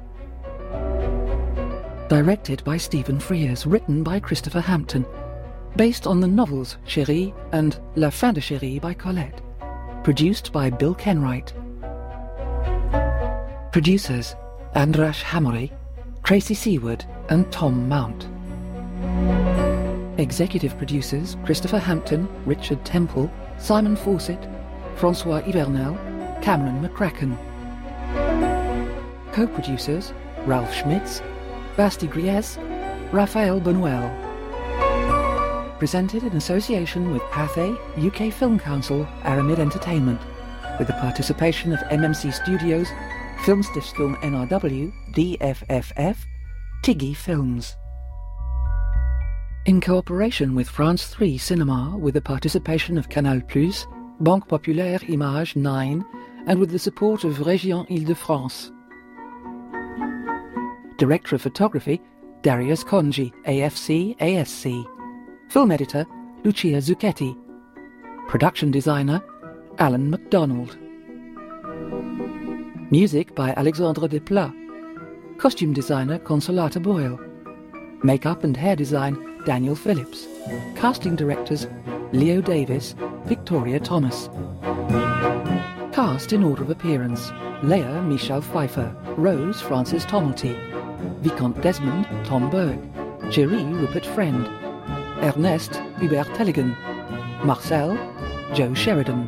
Directed by Stephen Frears, written by Christopher Hampton. Based on the novels Cherie and La Fin de Cherie by Colette. Produced by Bill Kenwright. Producers Andras Hamori, Tracy Seward and Tom Mount. Executive producers Christopher Hampton, Richard Temple, Simon Fawcett, Francois Ivernel, Cameron McCracken. Co-producers Ralph Schmitz, Basti Gries, Raphael Benuel. Presented in association with Pathé, U K Film Council, Aramid Entertainment, with the participation of M M C Studios, Filmstiftung N R W, D F F F, Tiggy Films. In cooperation with France three Cinema, with the participation of Canal Plus, Banque Populaire Image nine, and with the support of Région Île-de-France. Director of Photography, Darius Konji, A F C A S C. Film Editor, Lucia Zucchetti. Production Designer, Alan MacDonald. Music by Alexandre Desplat. Costume Designer, Consolata Boyle. Makeup and Hair Design, Daniel Phillips. Casting Directors, Leo Davis, Victoria Thomas. Cast in order of appearance: Leia, Michelle Pfeiffer. Rose, Frances Tomelty. Vicomte Desmond, Tom Berg. Cherie, Rupert Friend. Ernest, Hubert Telligan. Marcel, Joe Sheridan.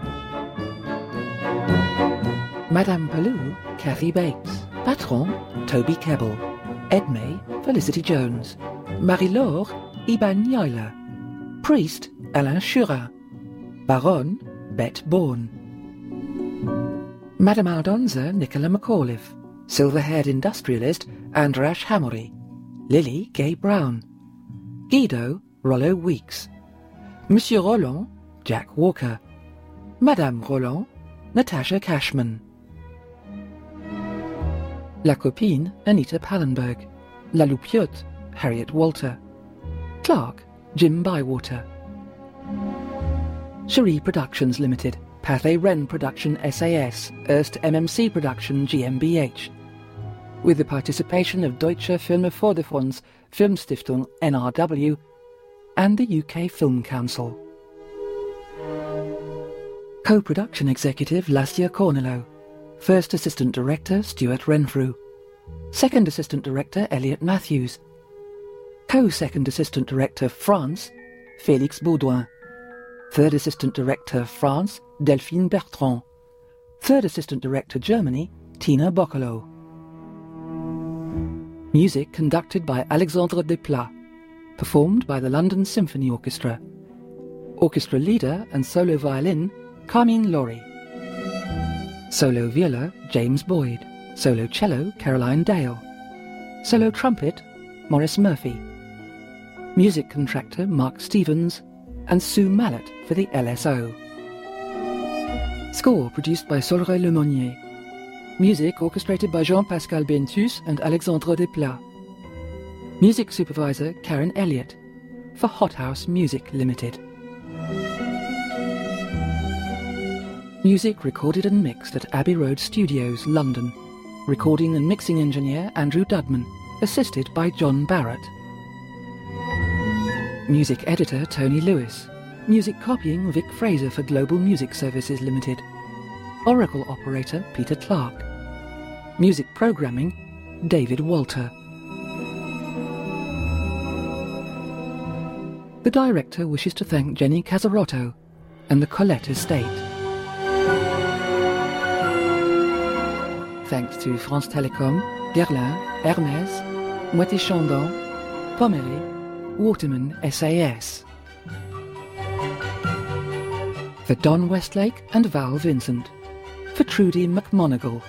Madame Pelou, Kathy Bates. Patron, Toby Kebbell. Edme, Felicity Jones. Marie-Laure, Iban Yoiler. Priest, Alain Churin. Baronne, Bet Bourne. Madame Aldonza, Nicola McAuliffe. Silver-haired industrialist, Andras Hamori. Lily, Gay Brown. Guido, Rollo Weeks. Monsieur Roland, Jack Walker. Madame Roland, Natasha Cashman. La Copine, Anita Pallenberg. La Loupiote, Harriet Walter. Clark, Jim Bywater. Cherie Productions Limited, Pathé Rennes Production S A S, erst M M C Production G m B H. With the participation of Deutsche Filmförderfonds, Filmstiftung N R W, and the U K Film Council. Co-production executive Lassia Cornello. First Assistant Director Stuart Renfrew. Second Assistant Director Elliot Matthews. Co-Second Assistant Director France Félix Baudouin. Third Assistant Director France Delphine Bertrand. Third Assistant Director Germany Tina Boccolo. Music conducted by Alexandre Desplat. Performed by the London Symphony Orchestra. Orchestra leader and solo violin Carmine Laurie. Solo viola James Boyd. Solo cello Caroline Dale. Solo trumpet Maurice Murphy. Music contractor Mark Stevens and Sue Mallet for the L S O. Score produced by Solray Lemonnier. Music orchestrated by Jean-Pascal Bentus and Alexandre Desplat. Music supervisor Karen Elliott for Hothouse Music Limited. Music recorded and mixed at Abbey Road Studios, London. Recording and mixing engineer Andrew Dudman, assisted by John Barrett. Music editor Tony Lewis. Music copying Vic Fraser for Global Music Services Limited. Oracle operator Peter Clark. Music programming David Walter. The director wishes to thank Jenny Casarotto and the Colette Estate. Thanks to France Telecom, Guerlain, Hermès, Moët Chandon, Pommery, Waterman S A S. For Don Westlake and Val Vincent. For Trudy McMonigal.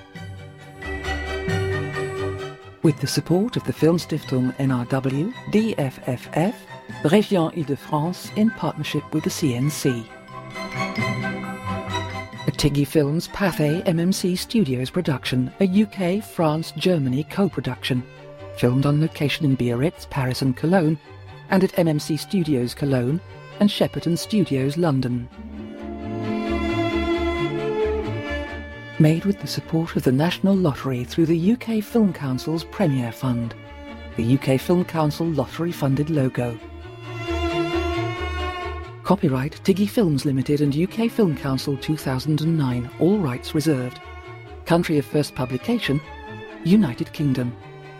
With the support of the Filmstiftung N R W, D F F F, Région Île-de-France in partnership with the C N C. A Tiggy Films Pathé M M C Studios production, a U K, France, Germany co-production. Filmed on location in Biarritz, Paris and Cologne, and at M M C Studios Cologne and Shepperton Studios London. Made with the support of the National Lottery through the U K Film Council's Premier Fund. The U K Film Council lottery-funded logo. Copyright Tiggy Films Limited and U K Film Council two thousand nine, all rights reserved. Country of first publication, United Kingdom.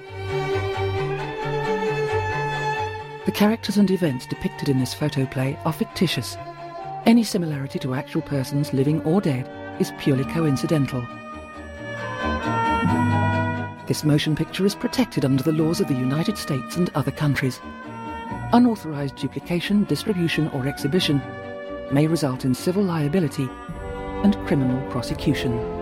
The characters and events depicted in this photoplay are fictitious. Any similarity to actual persons, living or dead, is purely coincidental. This motion picture is protected under the laws of the United States and other countries. Unauthorized duplication, distribution or exhibition may result in civil liability and criminal prosecution.